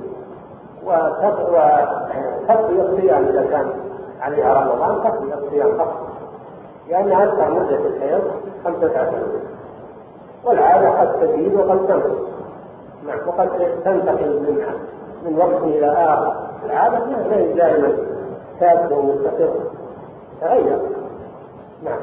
وتقضي الصيام إذا كان عليها رمضان، تقضي الصيام فقط، لأنها أكثر مدة الحيض 15 يوم، والعادة قد تزيد وقد تنقص. نعم. وقد تنتقل من وقت إلى آخر، العادة ما هي دائما ثابتة ومستقرة، تغير. نعم.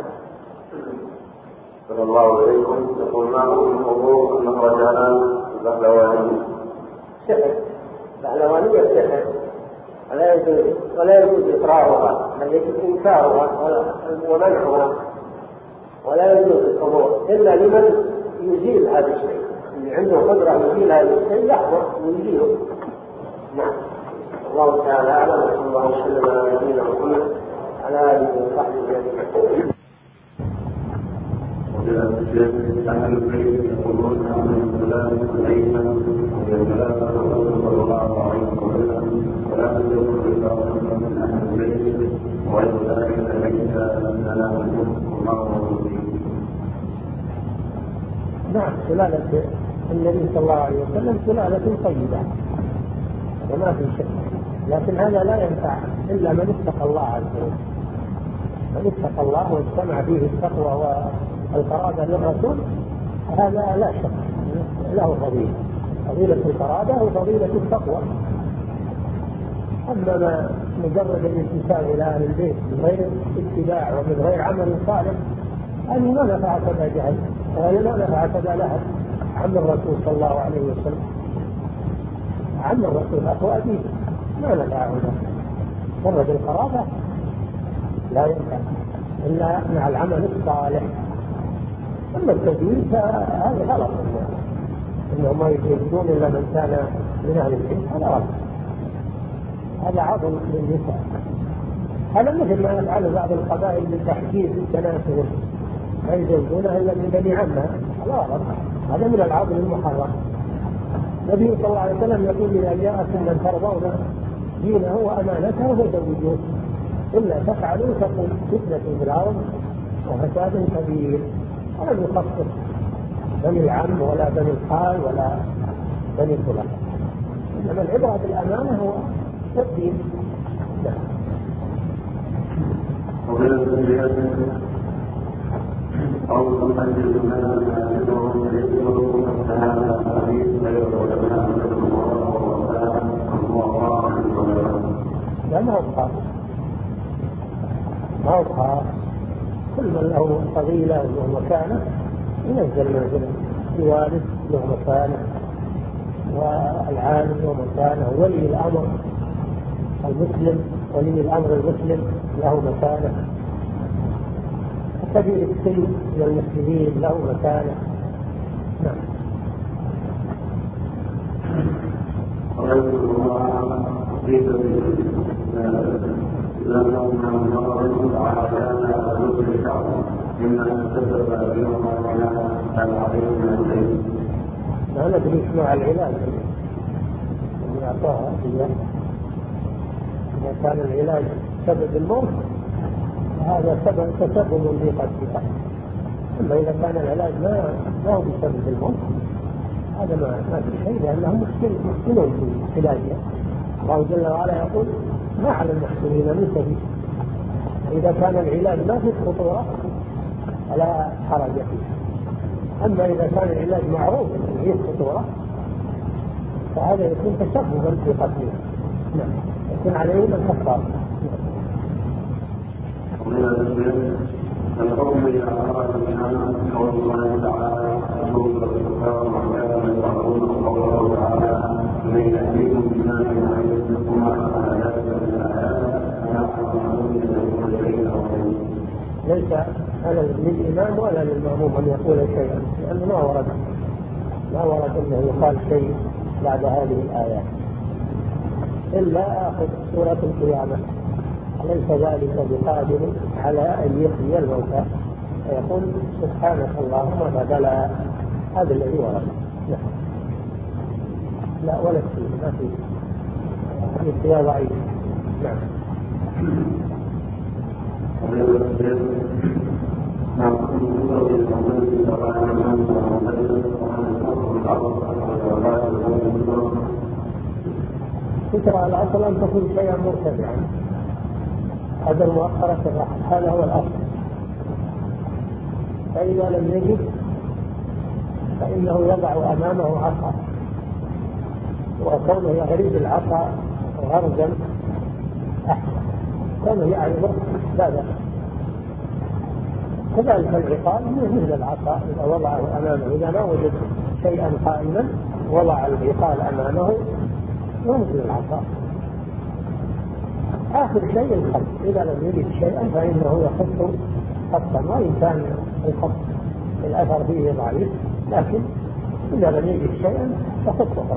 صلى الله عليكم. يقول ما هو الوضوء المهرجانات البهلوانية؟ سحر، بهلوانية سحر، ولا يجوز إقرارها بل يجب إنكارها ومنعها، ولا يجوز الحضور إلا لمن يزيل هذا الشيء، اللي عنده قدرة يزيل هذا الشيء يحضر ويزيله. نعم. الله تعالى أعلم. وصلى الله وسلم على نبينا محمد على آله وصحبه أجمعين. أهل البيت يقولون أن السلام علينا ويجلس الرسول صلى الله عليه وسلم ولا يجوز الإكرام من أهل البيت، وذلك ليس لنا الله. نعم. سلالة النبي صلى الله عليه وسلم سلالة طيبة وما في شك، لكن هذا لا ينفع إلا من اتقى الله عز وجل. من اتقى الله واجتمع فيه التقوى والقرابة للرسول هذا لا شك له فضيلة القرابة وفضيلة التقوى. أما مجرد الانتساب إلى أهل البيت من غير اتباع ومن غير عمل صالح هذه ما نفعت ذا جهل، وهذه ما نفعت ذا لهب. عم الرسول صلى الله عليه وسلم، عم الرسول أخو أبيه، ما نفعه ذا. مجرد القرابة لا ينفع إلا مع العمل الصالح. أما التزويج هذا غلط، إنهم ما يتزوجون إلا من كان من أهل البيت، هذا غلط، هذا عظم للنساء. هذا مثل ما يفعل بعض القبائل لتحديث التناسل، ما يزوجونها إلا من بني عمها، هذا غلط. هذا من العدل المحرم. النبي صلى الله عليه وسلم يقول إذا جاءكم من ترضون دينه وأمانته فزوجوه، إلا تفعلوا تكن فتنة في الأرض وفساد كبير. ولم يخصص بني العم ولا بني الخال ولا بني الخلة، إنما العبرة بالأمانة هو الدين. لا ما هو خاص، كل من له فضيلة وله مكانة ينزل منزله، الوالد له مكانة والعالم له مكانة، ولي الأمر المسلم ولي الأمر المسلم له مكانة، كبير السن من المسلمين له مكانة. نعم. لا ندري نوع العلاج اللي أعطاها إياه. إذا كان العلاج سبب الموت هذا تسبب في قتلها، أما إذا كان العلاج ما هو بسبب الموت هذا ما في شيء، لأنهم محسنون في علاجها. الله جل وعلا يقول ما على المحسنين من سبيل. إذا كان العلاج ما في خطورة فلا حرج فيه، أما إذا كان العلاج معروف فيه خطورة فهذا يكون تسببا في قتلها. نعم. يكون عليه من كفار. الحكم إذا أراد الإمام قول الله تعالى يقول الكفار وكان يفعلون قوله تعالى من يأتيكم بما يعلمكم آيات من الآيات ليس هذا للإمام ولا للمأموم أن يقول شيئا، لأنه ما ورد أنه يقال شيء بعد هذه الآيات إلا آخر سورة القيامة، ليس ذلك بقادر على أن يحيي الموتى فيقول سبحانك اللهم فبلى. هذا الذي ورد. لا ولا شيء، ما في فيها ضعيف. نعم. فكرة الأصل أن تكون شيئا مرتفعا، هذا المؤخرة الرحل، هذا هو الأصل. فإذا لم يجد فإنه يضع أمامه عصا، وكونه يغرز العصا غرزا أحسن، كونه يعرضه لا بأس. كذلك العقال مثل العصا إذا وضعه أمامه، إذا ما وجد شيئا قائما وضع العقال أمامه ومثل العصا. آخر شيء الخط، إذا لم يجد شيئا فإنه يخط خطا، وإن كان الخط الأثر فيه ضعيف، لكن إذا لم يجد شيئا فخط خط.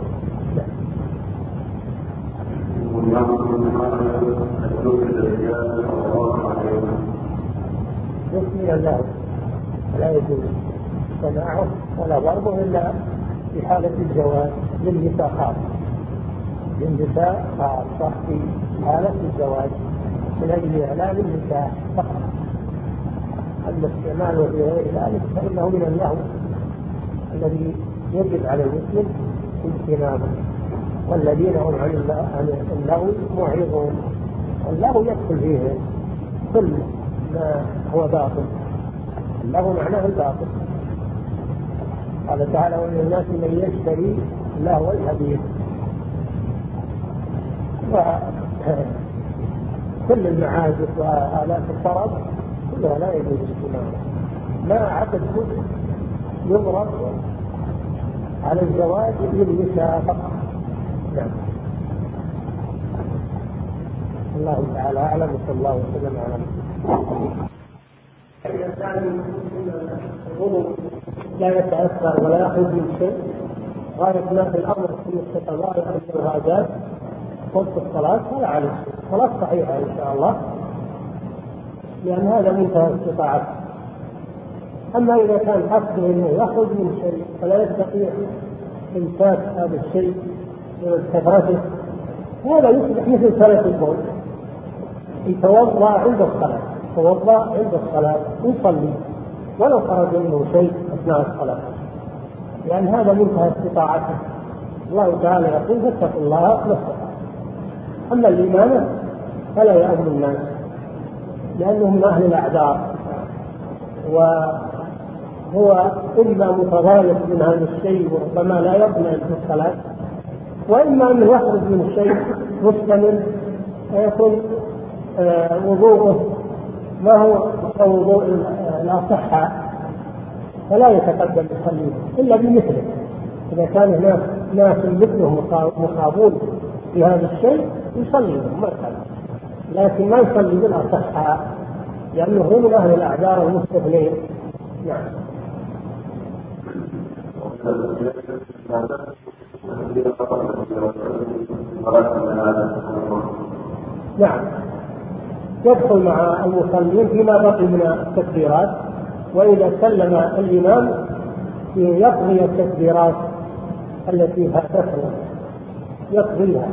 يسمي الله لا يجوز سماعه ولا ضربه إلا في حالة الزواج للنساء خاصة، للنساء خاصة في حالة الزواج من أجل إعلان النساء فقط. أما استعماله في غير ذلك فإنه من اللهو الذي يجب على المسلم اجتنابه، والذين هم عن اللهو معرضون. اللهو يدخل فيه كل ما هو باطل، اللهو معناه الباطل. قال تعالى ومن الناس من يشتري لهو الحديث، وكل المعازف وآلات الطرب كلها لا يجوز استعمالها. ما عقد يضرب على الزواج للنساء فقط. نعم. الله تعالى أعلم، وصلى الله وسلم على الإنسان الغضب لا يتأثر ولا يأخذ من شيء، غاية ما في الأمر في التطوع والإرهاجات وقت الصلاة فلا عليه، الصلاة صحيحة إن شاء الله، لأن هذا منتهى استطاعته. أما إذا كان حقه أنه يأخذ من شيء فلا يستطيع إمساك هذا الشيء من كثرته، هذا يصبح مثل سلف البول، يتوضأ عند الصلاة، يتوضأ عند الصلاة يصلي ولو خرج منه شيء أثناء الصلاة، لأن هذا منتهى استطاعته. الله تعالى يقول فاتقوا الله ما استطعتم. أما الإمامة فلا يؤم الناس لأنهم من أهل الأعذار، وهو إما متضايق من هذا الشيء وربما لا يطمئن في الصلاة، وإما أنه يخرج من الشيء مستمر فيكون وضوءه ما هو كوضوء الأصحاء فلا يتقدم يصلي إلا بمثله. إذا كان هناك ناس مثله مصابون في هذا الشيء يصلي ما يصلي، لكن ما يصلي بالأصحاء لأنه هو من أهل الأعذار المستثنين. نعم. نعم، يدخل مع المصلين فيما بقي من التكبيرات، وإذا سلم الإمام يقضي التكبيرات التي فاتته يقضيها.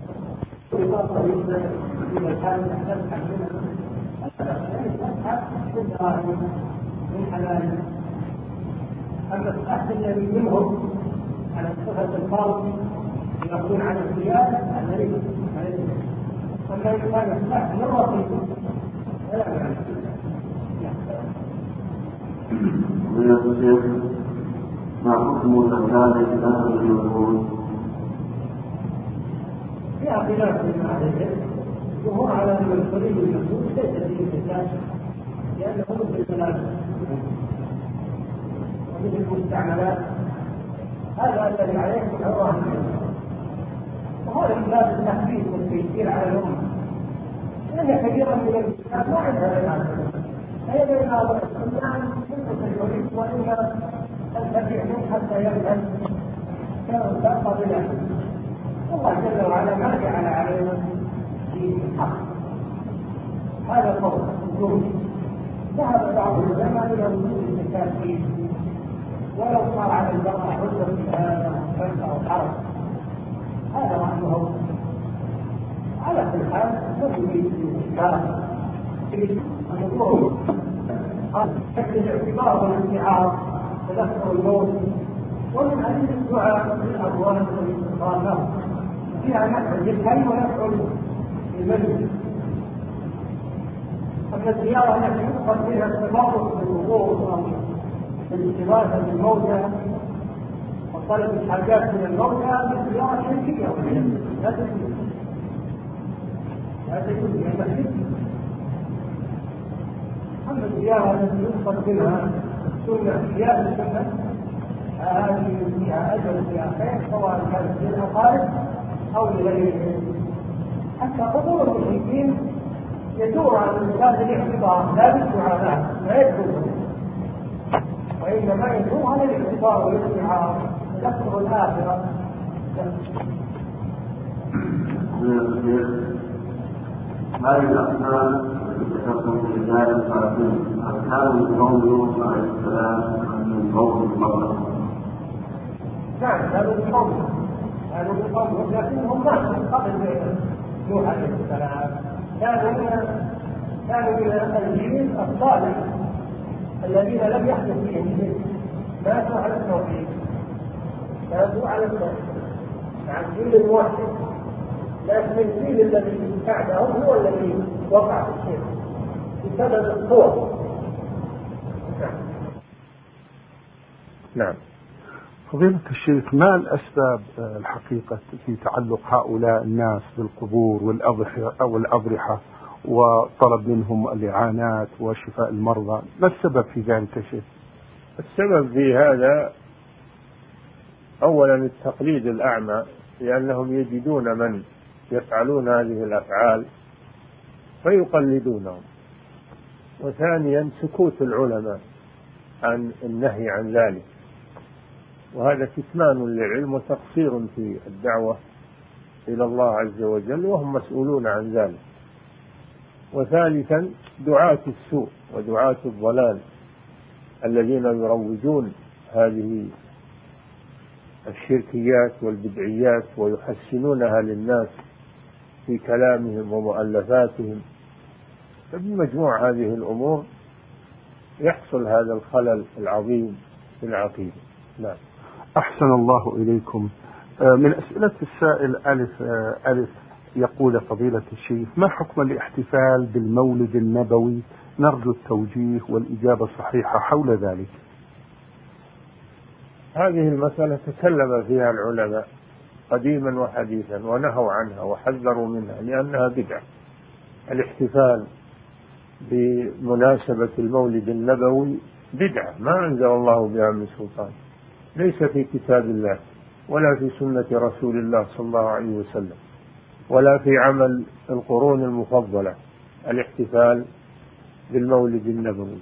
أما الأحد الذي منهم على صفة الفرض يكون على الزيادة هذا ليس، أما إذا كان الأحد مرة فلا معنى. ما حكم زكاة الذهب والفضة؟ فيها خلاف بين أهل العلم، الجمهور على أن الحلي والمسؤول ليس فيه زكاة لأنه مثل الملابس ومثل المستعملات، هذا الذي عليه الله منه، وهذا من باب التخفيف والتيسير على الأمة، لأن كثيرا من الزكاة ما عندها زكاة، فهي بين الناس تنقص الحلي وإلا تنتفع منه حتى يفهم كان تأخذ له. الله جل وعلا ما جعل علينا في الحق، هذا قول الجمهور. ذهب بعض العلماء الى وجود الزكاة فيه ولو صار على المرأة حجة في هذا خمسة أو حرج، هذا رأيه. على كل حال نجد الزكاة في النظور شكل الاعتبار والاستعارة تذكر الموت، ومن حديث الدعاء للأموات والاستغفار لهم فيها نفع للحي ونفع للميت. أما الزيارة التي يقصد فيها التبرك بالوضوء أو الاستغاثة بالموتى وطلب الحاجات من الموتى بالزيارة شركية لا تجوز، لا تجوز لأنها شركية. أما الزيارة التي يقصد منها سنة زيادة السنة هذه فيها أجر فيها خير، سواء كانت للأقارب أو لغيرهم. حتى حضور المشركين يدور عن الإنسان بالاعتبار لا بالدعاء، لا يدخل، وإنما يدور على الاعتبار والاستعارة تذكر الآخرة. هذه الأحكام التي تحكم في رجال الفاسدين أحكام قوم يوسف عليه السلام من قوم المرأة. نعم، هذا القوم لكنهم ناس قبل نوح عليه السلام كانوا من الجيل الصالح الذين لم يحدث فيهم شيء، ماتوا على التوحيد، مع الجيل الموحد، لكن الجيل الذي بعدهم هو الذي وقع في الشرك بسبب القوة. نعم. فضيلة الشيخ، ما الأسباب الحقيقة في تعلق هؤلاء الناس بالقبور والأضرحة وطلب منهم الإعانات وشفاء المرضى؟ ما السبب في ذلك يا شيخ؟ السبب في هذا أولا التقليد الأعمى، لأنهم يجدون من يفعلون هذه الأفعال فيقلدونهم، وثانيا سكوت العلماء عن النهي عن ذلك، وهذا كتمان للعلم وتقصير في الدعوة إلى الله عز وجل وهم مسؤولون عن ذلك. وثالثا دعاة السوء ودعاة الضلال الذين يروجون هذه الشركيات والبدعيات ويحسنونها للناس في كلامهم ومؤلفاتهم، فبمجموع هذه الأمور يحصل هذا الخلل العظيم في العقيدة. نعم. أحسن الله إليكم. من أسئلة السائل ألف يقول فضيلة الشيخ: ما حكم الاحتفال بالمولد النبوي؟ نرجو التوجيه والإجابة الصحيحة حول ذلك. هذه المسألة تكلم فيها العلماء قديما وحديثا ونهوا عنها وحذروا منها لأنها بدعة. الاحتفال بمناسبة المولد النبوي بدعة ما أنزل الله بها من سلطان، ليس في كتاب الله ولا في سنة رسول الله صلى الله عليه وسلم ولا في عمل القرون المفضلة الاحتفال بالمولد النبوي،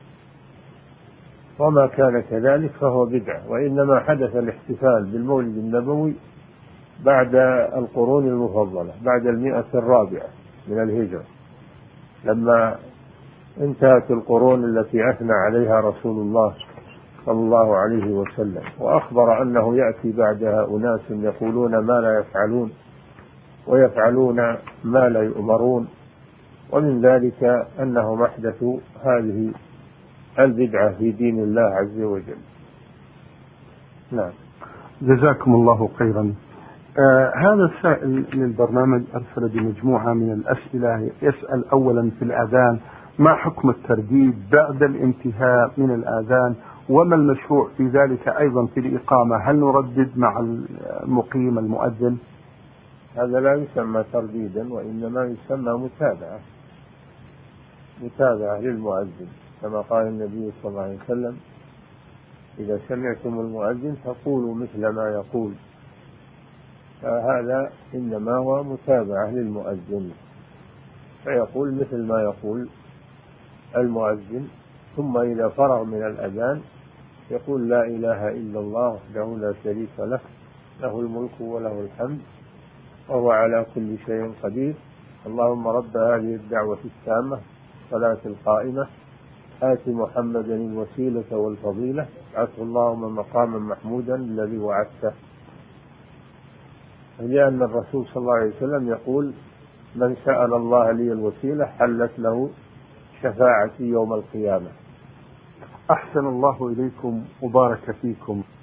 وما كان كذلك فهو بدعة. وإنما حدث الاحتفال بالمولد النبوي بعد القرون المفضلة، بعد 100 من الهجرة، لما انتهت القرون التي أثنى عليها رسول الله صلى الله عليه وسلم، وأخبر أنه يأتي بعدها أناس يقولون ما لا يفعلون ويفعلون ما لا يؤمرون، ومن ذلك أنهم أحدثوا هذه البدعة في دين الله عز وجل. نعم. جزاكم الله خيرا. هذا السائل للبرنامج أرسل بمجموعة من الأسئلة. يسأل أولا في الآذان: ما حكم الترديد بعد الانتهاء من الآذان؟ وما المشروع في ذلك أيضا في الإقامة؟ هل نردد مع المقيم المؤذن؟ هذا لا يسمى ترديدا، وإنما يسمى متابعة للمؤذن، كما قال النبي صلى الله عليه وسلم: إذا سمعتم المؤذن فقولوا مثل ما يقول. فهذا إنما هو متابعة للمؤذن، فيقول مثل ما يقول المؤذن، ثم إذا فرغ من الأذان يقول: لا إله إلا الله وحده لا شريك له، له الملك وله الحمد وهو على كل شيء قدير، اللهم رب هذه الدعوة التامة الصلاة القائمة آت محمدا الوسيلة والفضيلة ابعثه اللهم مقاما محمودا الذي وعدته. لأن الرسول صلى الله عليه وسلم يقول: من سأل الله لي الوسيلة حلت له شفاعتي يوم القيامة. أحسن الله إليكم وبارك فيكم.